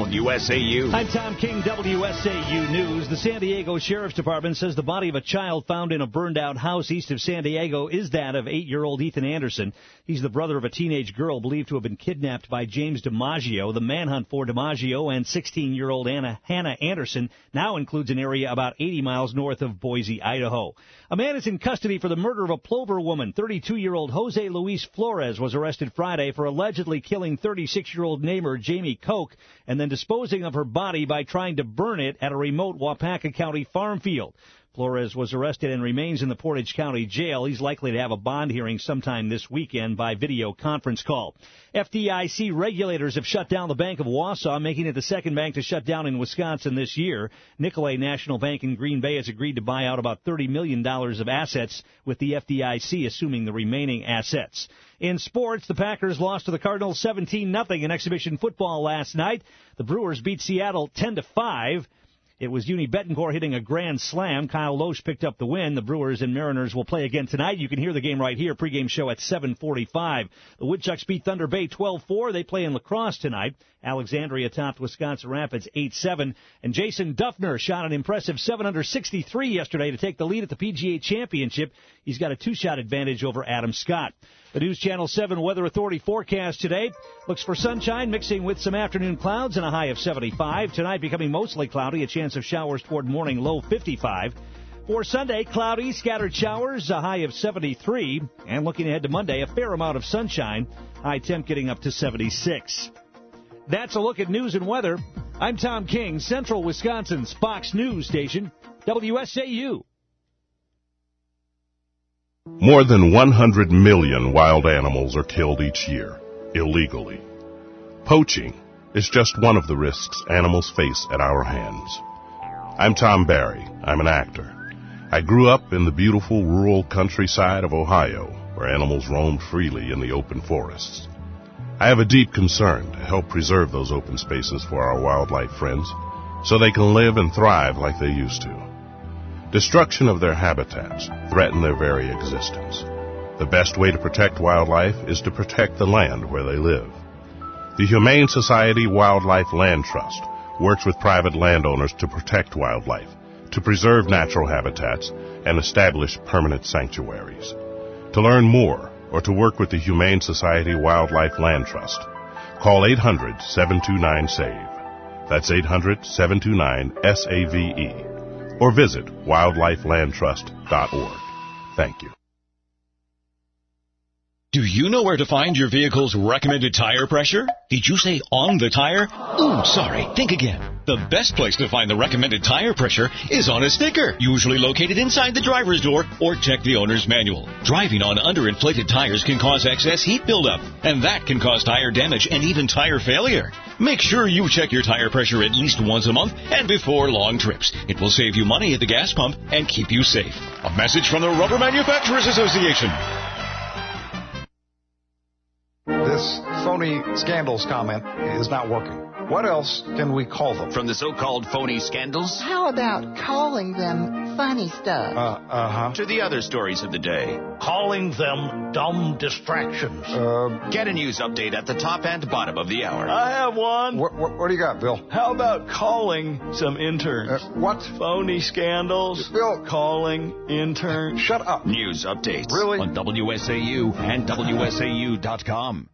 WSAU. I'm Tom King, WSAU News. The San Diego Sheriff's Department says the body of a child found in a burned-out house east of San Diego is that of 8-year-old Ethan Anderson. He's the brother of a teenage girl believed to have been kidnapped by James DiMaggio. The manhunt for DiMaggio and 16-year-old Hannah Anderson now includes an area about 80 miles north of Boise, Idaho. A man is in custody for the murder of a Plover woman. 32-year-old Jose Luis Flores was arrested Friday for allegedly killing 36-year-old neighbor Jamie Koch and then disposing of her body by trying to burn it at a remote Waupaca County farm field. Flores was arrested and remains in the Portage County Jail. He's likely to have a bond hearing sometime this weekend by video conference call. FDIC regulators have shut down the Bank of Wausau, making it the second bank to shut down in Wisconsin this year. Nicolet National Bank in Green Bay has agreed to buy out about $30 million of assets, with the FDIC assuming the remaining assets. In sports, the Packers lost to the Cardinals 17-0 in exhibition football last night. The Brewers beat Seattle 10-5. It was Uni Betancourt hitting a grand slam. Kyle Loesch picked up the win. The Brewers and Mariners will play again tonight. You can hear the game right here. Pregame show at 7:45. The Woodchucks beat Thunder Bay 12-4. They play in La Crosse tonight. Alexandria topped Wisconsin Rapids 8-7. And Jason Duffner shot an impressive 763 yesterday to take the lead at the PGA Championship. He's got a 2-shot advantage over Adam Scott. The News Channel 7 Weather Authority forecast today looks for sunshine mixing with some afternoon clouds and a high of 75. Tonight becoming mostly cloudy, a chance of showers toward morning, low 55. For Sunday, cloudy, scattered showers, a high of 73. And looking ahead to Monday, a fair amount of sunshine, high temp getting up to 76. That's a look at news and weather. I'm Tom King, Central Wisconsin's Fox News Station, WSAU. More than 100 million wild animals are killed each year, illegally. Poaching is just one of the risks animals face at our hands. I'm Tom Barry. I'm an actor. I grew up in the beautiful rural countryside of Ohio, where animals roamed freely in the open forests. I have a deep concern to help preserve those open spaces for our wildlife friends, so they can live and thrive like they used to. Destruction of their habitats threaten their very existence. The best way to protect wildlife is to protect the land where they live. The Humane Society Wildlife Land Trust works with private landowners to protect wildlife, to preserve natural habitats, and establish permanent sanctuaries. To learn more or to work with the Humane Society Wildlife Land Trust, call 800-729-SAVE. That's 800-729-SAVE. Or visit wildlifelandtrust.org. Thank you. Do you know where to find your vehicle's recommended tire pressure? Did you say on the tire? Ooh, sorry. Think again. The best place to find the recommended tire pressure is on a sticker, usually located inside the driver's door, or check the owner's manual. Driving on underinflated tires can cause excess heat buildup, and that can cause tire damage and even tire failure. Make sure you check your tire pressure at least once a month and before long trips. It will save you money at the gas pump and keep you safe. A message from the Rubber Manufacturers Association. This phony scandals comment is not working. What else can we call them? From the so-called phony scandals? How about calling them funny stuff? To the other stories of the day. Calling them dumb distractions. Get a news update at the top and bottom of the hour. I have one. What do you got, Bill? How about calling some interns? What? Phony scandals. Bill. Calling interns. Shut up. News updates. Really? On WSAU and WSAU.com.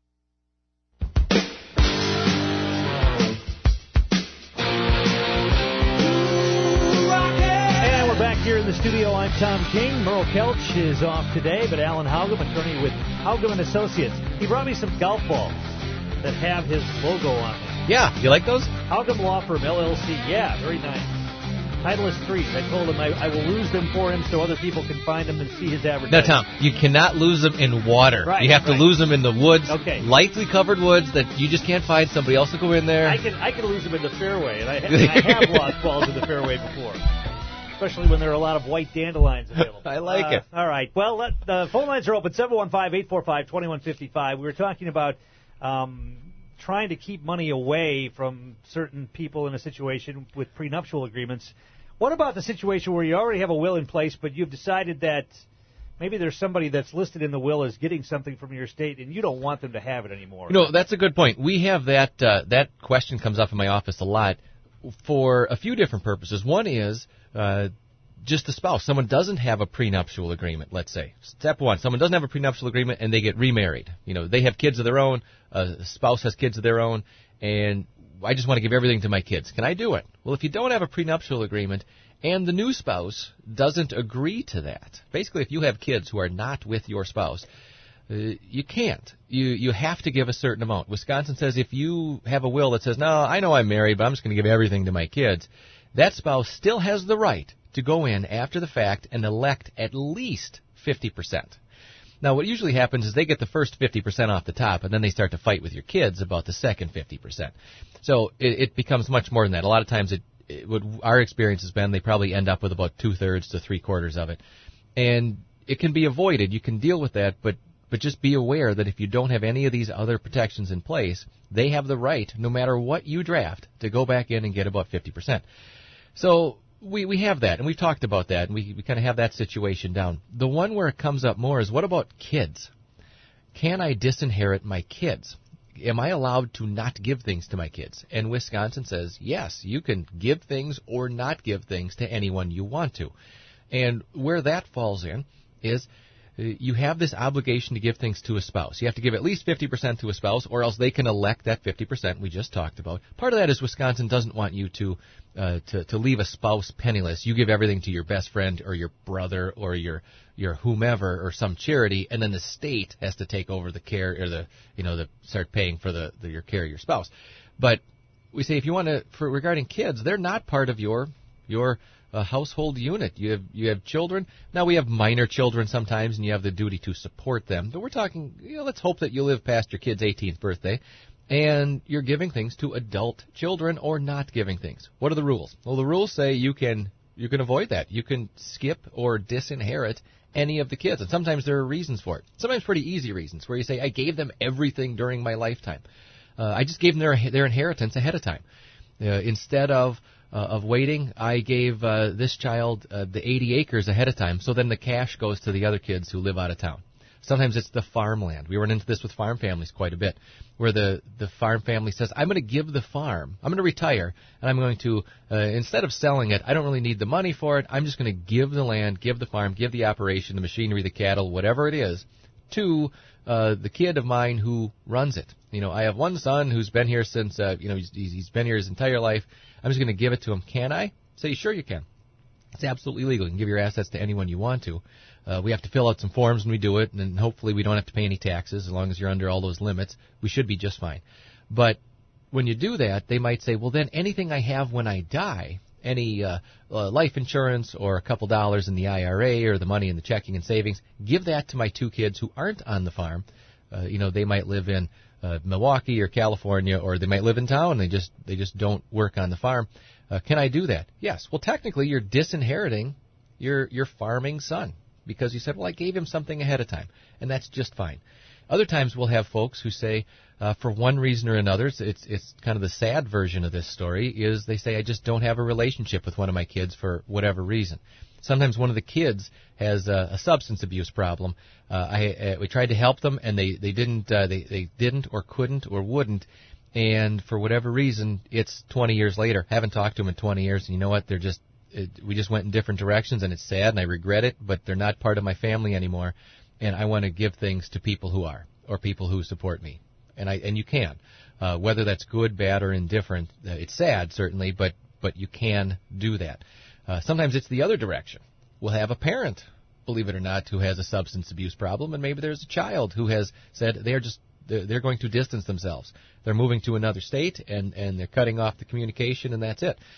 Back here in the studio, I'm Tom King. Merle Kelch is off today, but Alan Haugum, attorney with Haugum & Associates, he brought me some golf balls that have his logo on them. Yeah, you like those? Haugum Law Firm, LLC. Yeah, very nice. Titleist trees. I told him I will lose them for him so other people can find them and see his advertising. No, Tom, you cannot lose them in water. Right, you have to lose them in the woods, lightly covered woods that you just can't find. Somebody else will go in there. I can lose them in the fairway, and I have lost balls in the fairway before. Especially when there are a lot of white dandelions available. I like it. All right. Well, the phone lines are open, 715-845-2155. We were talking about trying to keep money away from certain people in a situation with prenuptial agreements. What about the situation where you already have a will in place, but you've decided that maybe there's somebody that's listed in the will as getting something from your estate, and you don't want them to have it anymore? No, that's a good point. We have that question comes up in my office a lot for a few different purposes. One is just the spouse. Someone doesn't have a prenuptial agreement, let's say. Step one, someone doesn't have a prenuptial agreement and they get remarried. You know, they have kids of their own, a spouse has kids of their own, and I just want to give everything to my kids. Can I do it? Well, if you don't have a prenuptial agreement and the new spouse doesn't agree to that, basically if you have kids who are not with your spouse, you can't. You have to give a certain amount. Wisconsin says if you have a will that says, no, I know I'm married, but I'm just going to give everything to my kids, that spouse still has the right to go in after the fact and elect at least 50%. Now, what usually happens is they get the first 50% off the top, and then they start to fight with your kids about the second 50%. So it becomes much more than that. A lot of times, what our experience has been, they probably end up with about 2/3 to 3/4 of it. And it can be avoided. You can deal with that, but just be aware that if you don't have any of these other protections in place, they have the right, no matter what you draft, to go back in and get about 50%. So we have that, and we've talked about that, and we kind of have that situation down. The one where it comes up more is, what about kids? Can I disinherit my kids? Am I allowed to not give things to my kids? And Wisconsin says, yes, you can give things or not give things to anyone you want to. And where that falls in is you have this obligation to give things to a spouse. You have to give at least 50% to a spouse, or else they can elect that 50% we just talked about. Part of that is Wisconsin doesn't want you to leave a spouse penniless. You give everything to your best friend or your brother or your whomever or some charity, and then the state has to take over the care or start paying for your care of your spouse. But we say if you want to, regarding kids, they're not part of your household unit. You have children. Now we have minor children sometimes, and you have the duty to support them. But we're talking, let's hope that you live past your kid's 18th birthday, and you're giving things to adult children or not giving things. What are the rules? Well, the rules say you can avoid that. You can skip or disinherit any of the kids, and sometimes there are reasons for it. Sometimes pretty easy reasons, where you say, I gave them everything during my lifetime. I just gave them their inheritance ahead of time. Instead of of waiting, I gave this child the 80 acres ahead of time, so then the cash goes to the other kids who live out of town. Sometimes it's the farmland. We run into this with farm families quite a bit, where the farm family says, I'm going to give the farm, I'm going to retire, and I'm going to, instead of selling it, I don't really need the money for it, I'm just going to give the land, give the farm, give the operation, the machinery, the cattle, whatever it is, to the kid of mine who runs it. I have one son who's been here since, he's been here his entire life. I'm just going to give it to him. Can I? Say, sure you can. It's absolutely legal. You can give your assets to anyone you want to. We have to fill out some forms when we do it, and hopefully we don't have to pay any taxes as long as you're under all those limits. We should be just fine. But when you do that, they might say, well, then anything I have when I die, any life insurance or a couple dollars in the IRA or the money in the checking and savings, give that to my two kids who aren't on the farm. They might live in Milwaukee or California, or they might live in town. They just don't work on the farm. Can I do that? Yes. Well, technically, you're disinheriting your farming son, because you said, well, I gave him something ahead of time, and that's just fine. Other times we'll have folks who say, for one reason or another, it's kind of the sad version of this story, is they say, I just don't have a relationship with one of my kids for whatever reason. Sometimes one of the kids has a substance abuse problem. We tried to help them, and they didn't or couldn't or wouldn't, and for whatever reason, it's 20 years later. Haven't talked to them in 20 years, and you know what? We just went in different directions, and it's sad, and I regret it, but they're not part of my family anymore, and I want to give things to people who are, or people who support me. And you can. Whether that's good, bad, or indifferent, it's sad, certainly, but you can do that. Sometimes it's the other direction. We'll have a parent, believe it or not, who has a substance abuse problem, and maybe there's a child who has said they're going to distance themselves. They're moving to another state, and they're cutting off the communication, and that's it.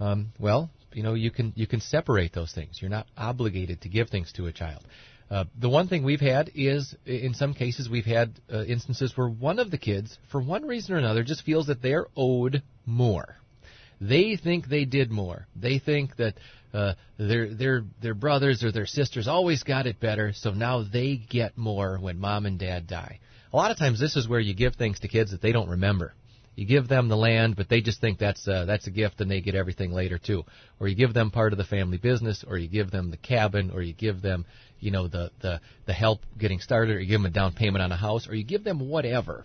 You can separate those things. You're not obligated to give things to a child. The one thing we've had is, in some cases, we've had instances where one of the kids, for one reason or another, just feels that they're owed more. They think they did more. They think that their brothers or their sisters always got it better, so now they get more when mom and dad die. A lot of times this is where you give things to kids that they don't remember. You give them the land, but they just think that's a gift, and they get everything later too. Or you give them part of the family business, or you give them the cabin, or you give them, the help getting started, or you give them a down payment on a house, or you give them whatever.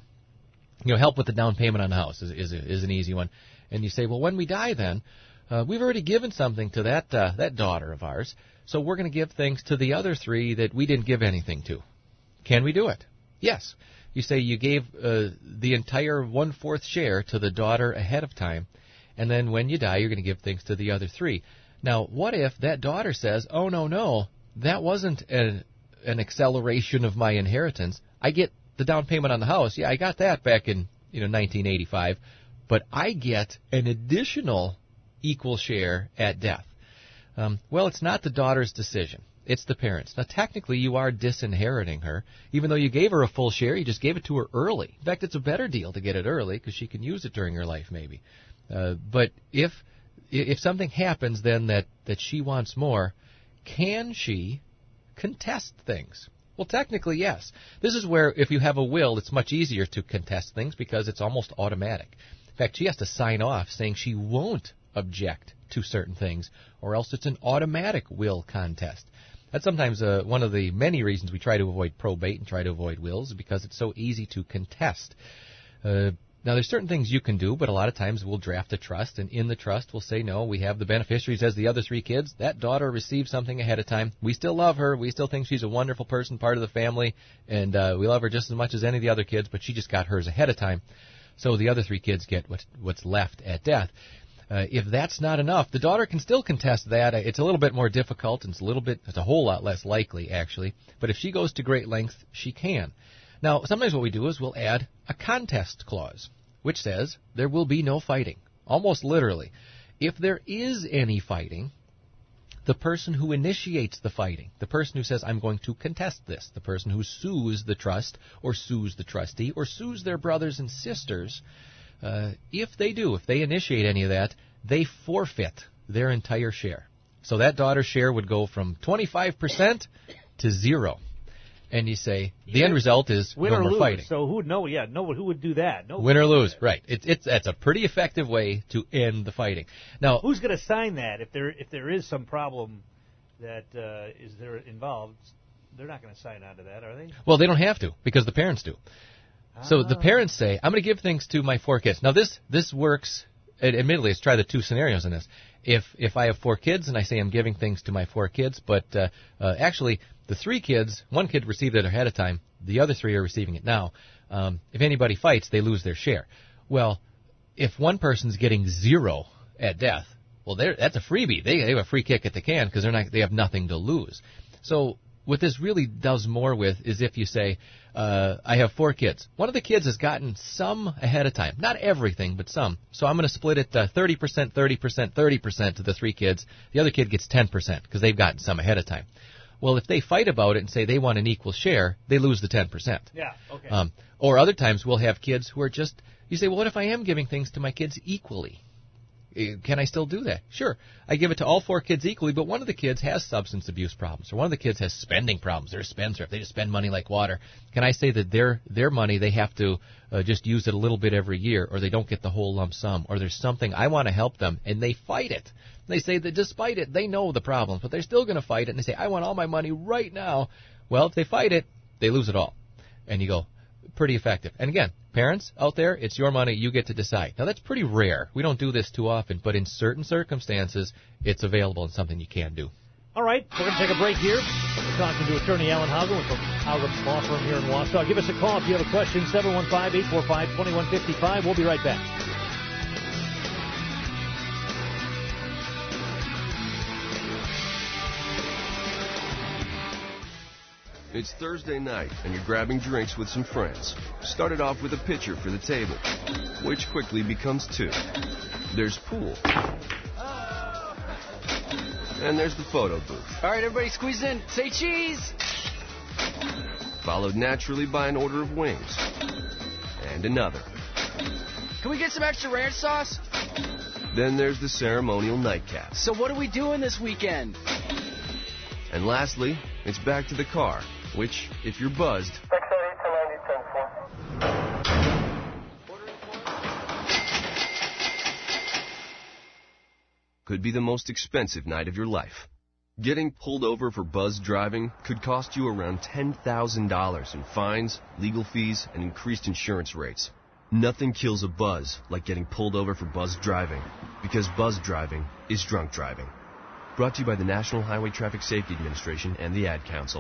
Help with the down payment on a house is an easy one. And you say, well, when we die, then we've already given something to that daughter of ours, so we're going to give things to the other three that we didn't give anything to. Can we do it? Yes. You say you gave the entire 1/4 share to the daughter ahead of time, and then when you die, you're going to give things to the other three. Now, what if that daughter says, oh, no, that wasn't an acceleration of my inheritance. I get the down payment on the house. Yeah, I got that back in 1985, but I get an additional equal share at death. Well, it's not the daughter's decision. It's the parents. Now, technically, you are disinheriting her. Even though you gave her a full share, you just gave it to her early. In fact, it's a better deal to get it early because she can use it during her life, maybe. But if something happens then that she wants more, can she contest things? Well, technically, yes. This is where, if you have a will, it's much easier to contest things because it's almost automatic. In fact, she has to sign off saying she won't object to certain things, or else it's an automatic will contest. That's sometimes one of the many reasons we try to avoid probate and try to avoid wills, because it's so easy to contest. Now, there's certain things you can do, but a lot of times we'll draft a trust, and in the trust we'll say, no, we have the beneficiaries as the other three kids. That daughter received something ahead of time. We still love her. We still think she's a wonderful person, part of the family, and we love her just as much as any of the other kids, but she just got hers ahead of time. So the other three kids get what's left at death. If that's not enough, the daughter can still contest that. It's a little bit more difficult, and it's a whole lot less likely, actually. But if she goes to great lengths, she can. Now, sometimes what we do is we'll add a contest clause, which says there will be no fighting, almost literally. If there is any fighting, the person who initiates the fighting, the person who says, I'm going to contest this, the person who sues the trust or sues the trustee or sues their brothers and sisters, if they initiate any of that, they forfeit their entire share. So that daughter's share would go from 25% to 0. and you say the end result is win no or more lose. fighting. So who would know? Yeah, who would do that? No, Win or lose, right? That's a pretty effective way to end the fighting. Now, who's going to sign that if there is some problem that is there involved? They're not going to sign on to that, are they? Well, they don't have to because the parents do. So the parents say, I'm going to give things to my 4 kids. Now, this works. Admittedly, let's try the 2 scenarios in this. If I have 4 kids and I say I'm giving things to my 4 kids, but actually the 3 kids, 1 kid received it ahead of time, the other 3 are receiving it now. If anybody fights, they lose their share. Well, if one person's getting 0 at death, well, that's a freebie. They have a free kick at the can because they have nothing to lose. So what this really does more with is if you say, I have 4 kids. One of the kids has gotten some ahead of time. Not everything, but some. So I'm going to split it 30%, 30%, 30% to the 3 kids. The other kid gets 10% because they've gotten some ahead of time. Well, if they fight about it and say they want an equal share, they lose the 10%. Yeah, okay. Or other times we'll have kids who are just, you say, well, what if I am giving things to my kids equally? Can I still do that? Sure. I give it to all 4 kids equally, but one of the kids has substance abuse problems, or one of the kids has spending problems. They're a spendthrift. They just spend money like water. Can I say that their money, they have to just use it a little bit every year, or they don't get the whole lump sum, or there's something, I want to help them, and they fight it. They say that despite it, they know the problems, but they're still going to fight it, and they say, I want all my money right now. Well, if they fight it, they lose it all. And you go, pretty effective. And again, parents out there, it's your money. You get to decide. Now, that's pretty rare. We don't do this too often, but in certain circumstances, it's available and something you can do. All right, we're going to take a break here. We're talking to attorney Alan Haugen from Haugen's Law Firm here in Wausau. Give us a call if you have a question, 715-845-2155. We'll be right back. It's Thursday night, and you're grabbing drinks with some friends. Started off with a pitcher for the table, which quickly becomes 2. There's pool. And there's the photo booth. All right, everybody squeeze in. Say cheese! Followed naturally by an order of wings. And another. Can we get some extra ranch sauce? Then there's the ceremonial nightcap. So what are we doing this weekend? And lastly, it's back to the car, which, if you're buzzed, could be the most expensive night of your life. Getting pulled over for buzz driving could cost you around $10,000 in fines, legal fees, and increased insurance rates. Nothing kills a buzz like getting pulled over for buzz driving, because buzz driving is drunk driving. Brought to you by the National Highway Traffic Safety Administration and the Ad Council.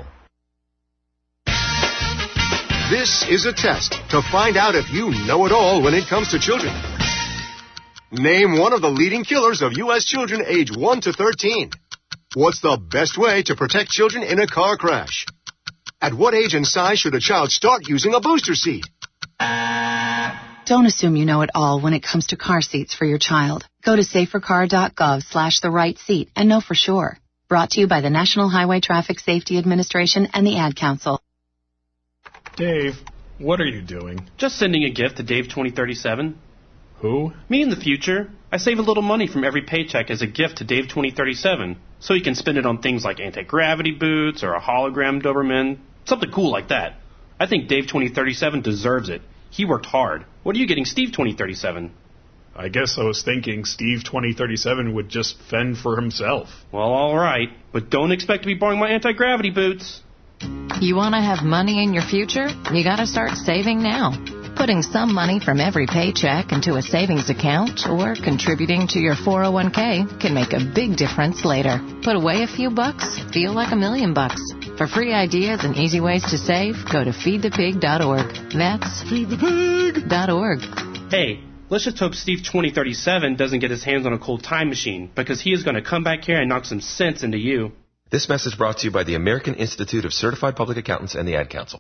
This is a test to find out if you know it all when it comes to children. Name one of the leading killers of U.S. children age 1 to 13. What's the best way to protect children in a car crash? At what age and size should a child start using a booster seat? Don't assume you know it all when it comes to car seats for your child. Go to safercar.gov/the-right-seat and know for sure. Brought to you by the National Highway Traffic Safety Administration and the Ad Council. Dave, what are you doing? Just sending a gift to Dave 2037. Who? Me in the future. I save a little money from every paycheck as a gift to Dave 2037, so he can spend it on things like anti-gravity boots or a hologram Doberman, something cool like that. I think Dave 2037 deserves it. He worked hard. What are you getting Steve 2037? I guess I was thinking Steve 2037 would just fend for himself. Well, all right, but don't expect to be borrowing my anti-gravity boots. You want to have money in your future? You got to start saving now. Putting some money from every paycheck into a savings account or contributing to your 401k can make a big difference later. Put away a few bucks, feel like $1 million. For free ideas and easy ways to save, go to feedthepig.org. That's feedthepig.org. Hey, let's just hope Steve 2037 doesn't get his hands on a cold time machine, because he is going to come back here and knock some sense into you. This message brought to you by the American Institute of Certified Public Accountants and the Ad Council.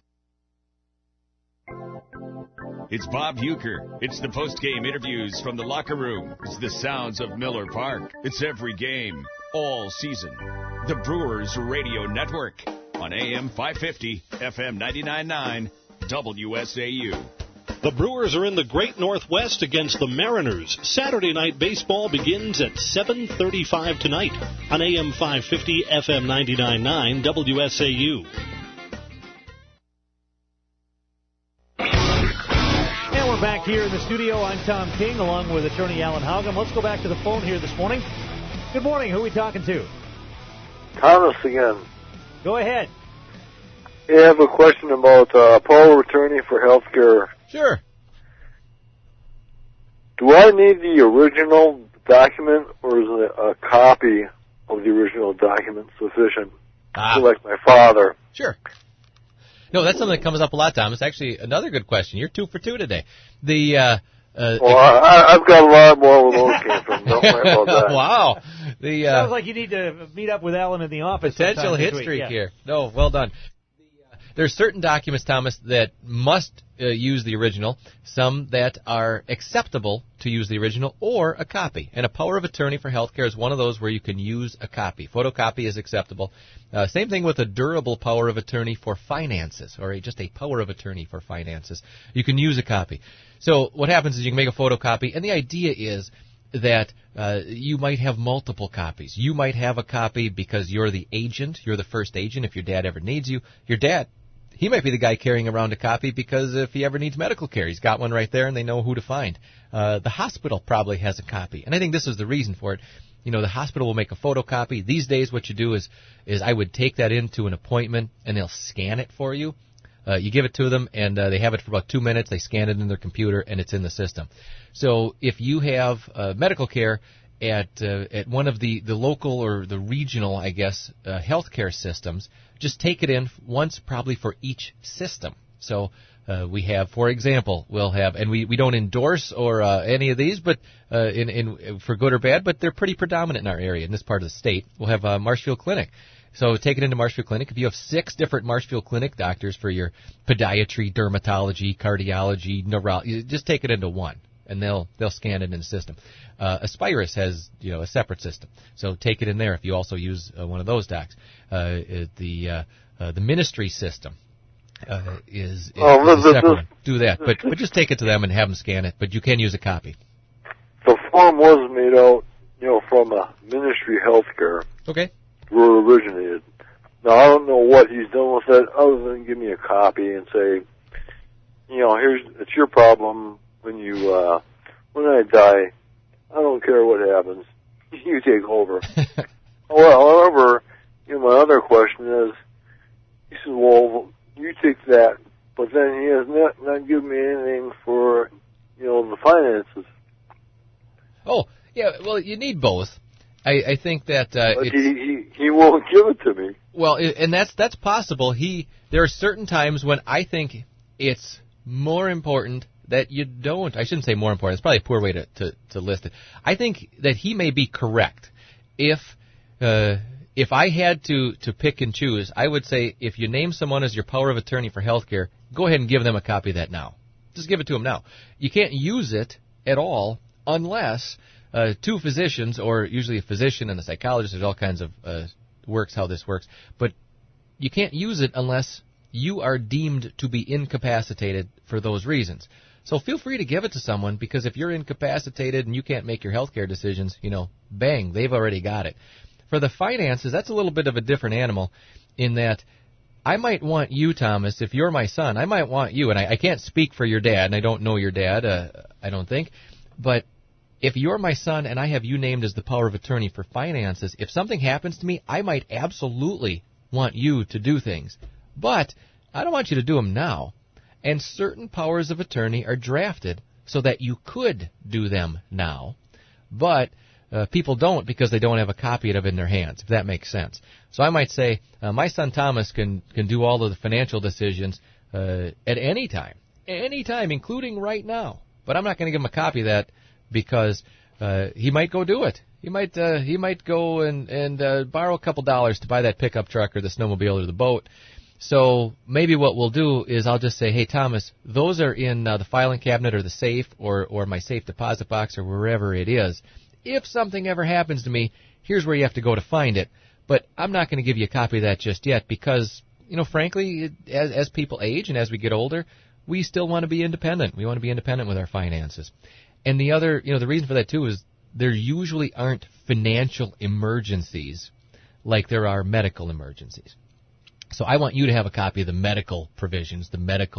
It's Bob Uecker. It's the post-game interviews from the locker room. It's the sounds of Miller Park. It's every game, all season. The Brewers Radio Network on AM 550, FM 99.9, WSAU. The Brewers are in the Great Northwest against the Mariners. Saturday night baseball begins at 7:35 tonight on AM 550, FM 99.9, WSAU. we're back here in the studio. I'm Tom King, along with attorney Alan Howgum. Let's go back to the phone here this morning. Good morning. Who are we talking to? Thomas again. Go ahead. I have a question about power of attorney for health care. Sure. Do I need the original document, or is a copy of the original document sufficient? Like my father. Sure. No, that's something that comes up a lot, Tom. It's actually another good question. You're 2 for 2 today. I've got a lot more where those came from. Don't worry about that. Wow. Sounds like you need to meet up with Alan in the office. Potential hit streak here. No, well done. There's certain documents, Thomas, that must use the original, some that are acceptable to use the original, or a copy. And a power of attorney for healthcare is one of those where you can use a copy. Photocopy is acceptable. Same thing with a durable power of attorney for finances, or just a power of attorney for finances. You can use a copy. So what happens is you can make a photocopy, and the idea is that you might have multiple copies. You might have a copy because you're the agent, you're the first agent if your dad ever needs you. Your dad, he might be the guy carrying around a copy because if he ever needs medical care, he's got one right there and they know who to find. The hospital probably has a copy. And I think this is the reason for it. You know, the hospital will make a photocopy. These days what you do is I would take that into an appointment and they'll scan it for you. You give it to them and they have it for about 2 minutes. They scan it in their computer and it's in the system. So if you have medical care at one of the local or the regional, I guess, healthcare systems, just take it in once, probably for each system. So we have, for example, we'll have, and we don't endorse or any of these, but for good or bad, but they're pretty predominant in our area, in this part of the state. We'll have Marshfield Clinic. So take it into Marshfield Clinic. If you have 6 different Marshfield Clinic doctors for your podiatry, dermatology, cardiology, neurology, just take it into one, and they'll scan it in the system. Aspirus has a separate system, so take it in there if you also use one of those docs. The ministry system is a separate one. Do that, but just take it to them and have them scan it. But you can use a copy. The form was made out, from a Ministry Healthcare. Okay. Where it originated. Now I don't know what he's done with it, other than give me a copy and say, it's your problem when I die. I don't care what happens. You take over. Well, however, my other question is, he says, well, you take that, but then he has not given me anything for, the finances. Oh, yeah, well, you need both. I think that he won't give it to me. Well, and that's possible. There are certain times when I think it's more important that you don't. I shouldn't say more important. It's probably a poor way to list it. I think that he may be correct. If I had to pick and choose, I would say if you name someone as your power of attorney for healthcare, go ahead and give them a copy of that now. Just give it to them now. You can't use it at all unless 2 physicians, or usually a physician and a psychologist. There's all kinds of how this works. But you can't use it unless you are deemed to be incapacitated for those reasons. So feel free to give it to someone, because if you're incapacitated and you can't make your health care decisions, bang, they've already got it. For the finances, that's a little bit of a different animal in that I might want you, Thomas, if you're my son, I might want you, and I can't speak for your dad, and I don't know your dad, I don't think, but if you're my son and I have you named as the power of attorney for finances, if something happens to me, I might absolutely want you to do things. But I don't want you to do them now. And certain powers of attorney are drafted so that you could do them now. But people don't, because they don't have a copy of it in their hands, if that makes sense. So I might say, my son Thomas can do all of the financial decisions at any time, including right now. But I'm not going to give him a copy of that, because he might go do it. He might go and borrow a couple dollars to buy that pickup truck or the snowmobile or the boat. So maybe what we'll do is I'll just say, hey, Thomas, those are in the filing cabinet or the safe or my safe deposit box or wherever it is. If something ever happens to me, here's where you have to go to find it. But I'm not going to give you a copy of that just yet because, frankly, as people age and as we get older, we still want to be independent. We want to be independent with our finances. And the other, the reason for that, too, is there usually aren't financial emergencies like there are medical emergencies. So I want you to have a copy of the medical provisions, the medical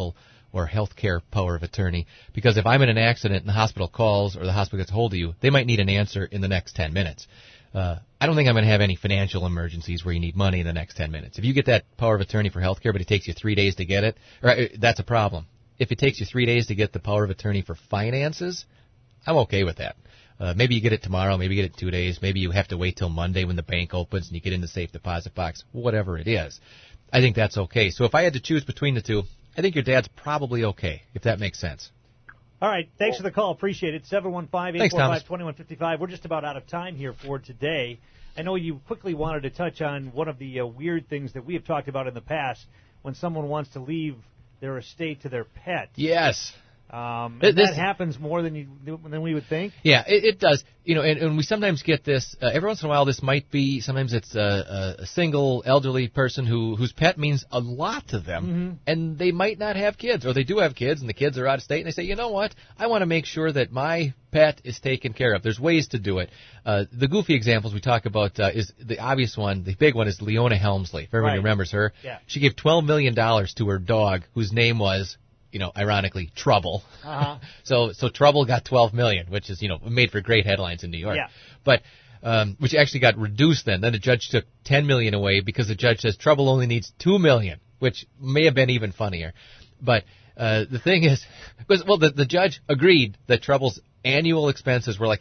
or healthcare power of attorney. Because if I'm in an accident and the hospital calls or the hospital gets a hold of you, they might need an answer in the next 10 minutes. I don't think I'm going to have any financial emergencies where you need money in the next 10 minutes. If you get that power of attorney for healthcare, but it takes you 3 days to get it, that's a problem. If it takes you 3 days to get the power of attorney for finances, I'm okay with that. Maybe you get it tomorrow, maybe you get it 2 days, maybe you have to wait till Monday when the bank opens and you get in the safe deposit box, whatever it is. I think that's okay. So if I had to choose between the two, I think your dad's probably okay, if that makes sense. All right, thanks for the call. Appreciate it. 715-845-2155. We're just about out of time here for today. I know you quickly wanted to touch on one of the weird things that we have talked about in the past when someone wants to leave their estate to their pet. Yes. That happens more than we would think. Yeah, it does. And we sometimes get this. Every once in a while, this might be. Sometimes it's a single elderly person whose pet means a lot to them, and they might not have kids, or they do have kids, and the kids are out of state, and they say, you know what? I want to make sure that my pet is taken care of. There's ways to do it. The goofy examples we talk about is the obvious one. The big one is Leona Helmsley. If everybody remembers her, she gave $12 million to her dog, whose name was, ironically, Trouble. So Trouble got $12 million, which is, made for great headlines in New York. Yeah. But which actually got reduced then. Then the judge took $10 million away because the judge says Trouble only needs $2 million, which may have been even funnier. But the thing is, the judge agreed that Trouble's annual expenses were like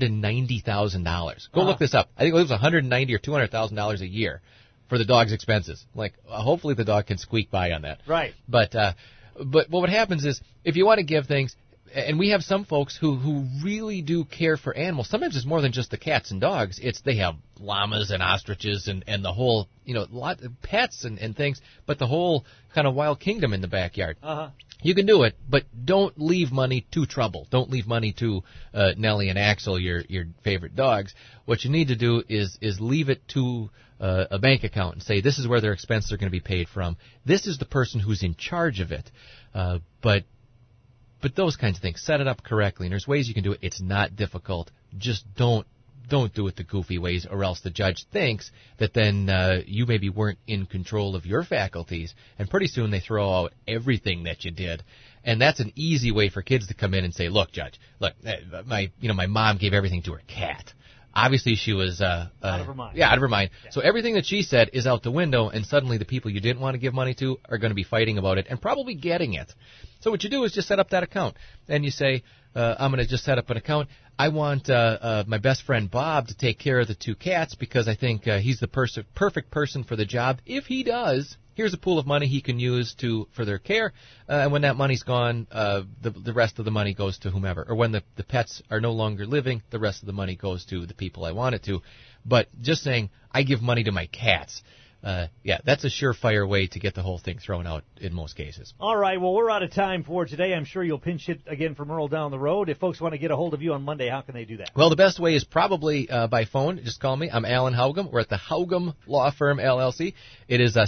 $190,000. Go look this up. I think it was $190,000 or $200,000 a year for the dog's expenses. Hopefully the dog can squeak by on that. Right. But what happens is, if you want to give things, and we have some folks who really do care for animals. Sometimes it's more than just the cats and dogs. They have llamas and ostriches and the whole, lot of pets and things, but the whole kind of wild kingdom in the backyard. You can do it, but don't leave money to Trouble. Don't leave money to Nellie and Axel, your favorite dogs. What you need to do is leave it to a bank account and say, this is where their expenses are going to be paid from. This is the person who's in charge of it. But those kinds of things, set it up correctly, and there's ways you can do it. It's not difficult. Just don't do it the goofy ways, or else the judge thinks that then you maybe weren't in control of your faculties, and pretty soon they throw out everything that you did. And that's an easy way for kids to come in and say, look, Judge, my mom gave everything to her cat. Obviously, she was out of her mind. Yeah, out of her mind. Yeah. So everything that she said is out the window, and suddenly the people you didn't want to give money to are going to be fighting about it and probably getting it. So what you do is just set up that account, and you say, I'm going to just set up an account. I want my best friend Bob to take care of the two cats because I think he's the perfect person for the job. If he does, here's a pool of money he can use for their care, and when that money's gone, the rest of the money goes to whomever. Or when the pets are no longer living, the rest of the money goes to the people I want it to. But just saying, I give money to my cats, that's a surefire way to get the whole thing thrown out in most cases. All right, well, we're out of time for today. I'm sure you'll pinch it again from Earl down the road. If folks want to get a hold of you on Monday, how can they do that? Well, the best way is probably by phone. Just call me. I'm Alan Haugum. We're at the Haugum Law Firm, LLC. It is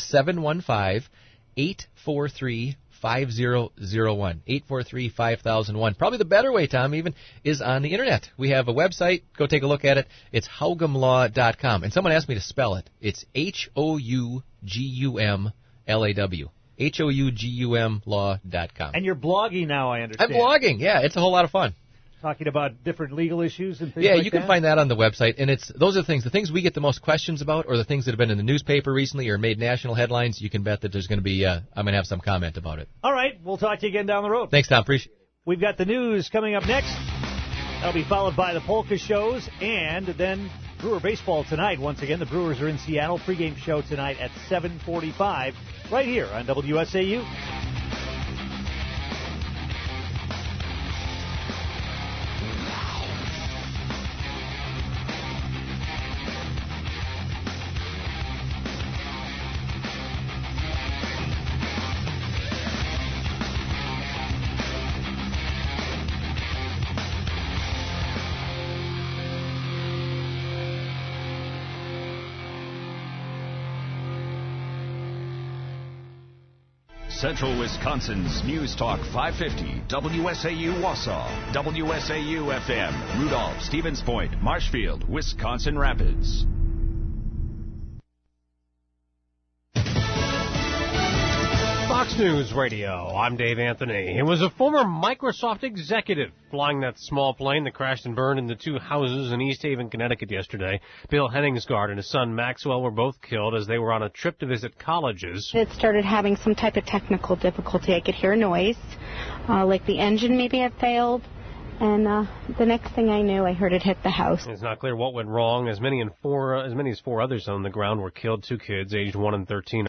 715-843-5001. 843-5001. Probably the better way, Tom, even, is on the Internet. We have a website. Go take a look at it. It's HaugumLaw.com. And someone asked me to spell it. It's HOUGUMLAW. HOUGUMlaw.com. And you're blogging now, I understand. I'm blogging. Yeah, it's a whole lot of fun. Talking about different legal issues and things like that? Yeah, you can find that on the website. And those are the things we get the most questions about, or the things that have been in the newspaper recently or made national headlines. You can bet that there's going to be, I'm going to have some comment about it. All right, we'll talk to you again down the road. Thanks, Tom. Appreciate it. We've got the news coming up next. That'll be followed by the polka shows, and then Brewer baseball tonight. Once again, the Brewers are in Seattle. Pregame show tonight at 7:45 right here on WSAU. Central Wisconsin's News Talk 550, WSAU Wausau, WSAU FM, Rudolph, Stevens Point, Marshfield, Wisconsin Rapids. Fox News Radio, I'm Dave Anthony. It was a former Microsoft executive flying that small plane that crashed and burned into two houses in East Haven, Connecticut yesterday. Bill Henningsgaard and his son Maxwell were both killed as they were on a trip to visit colleges. It started having some type of technical difficulty. I could hear a noise, like the engine maybe had failed. And the next thing I knew, I heard it hit the house. It's not clear what went wrong. As many as four others on the ground were killed. 2 kids, aged 1 and 13.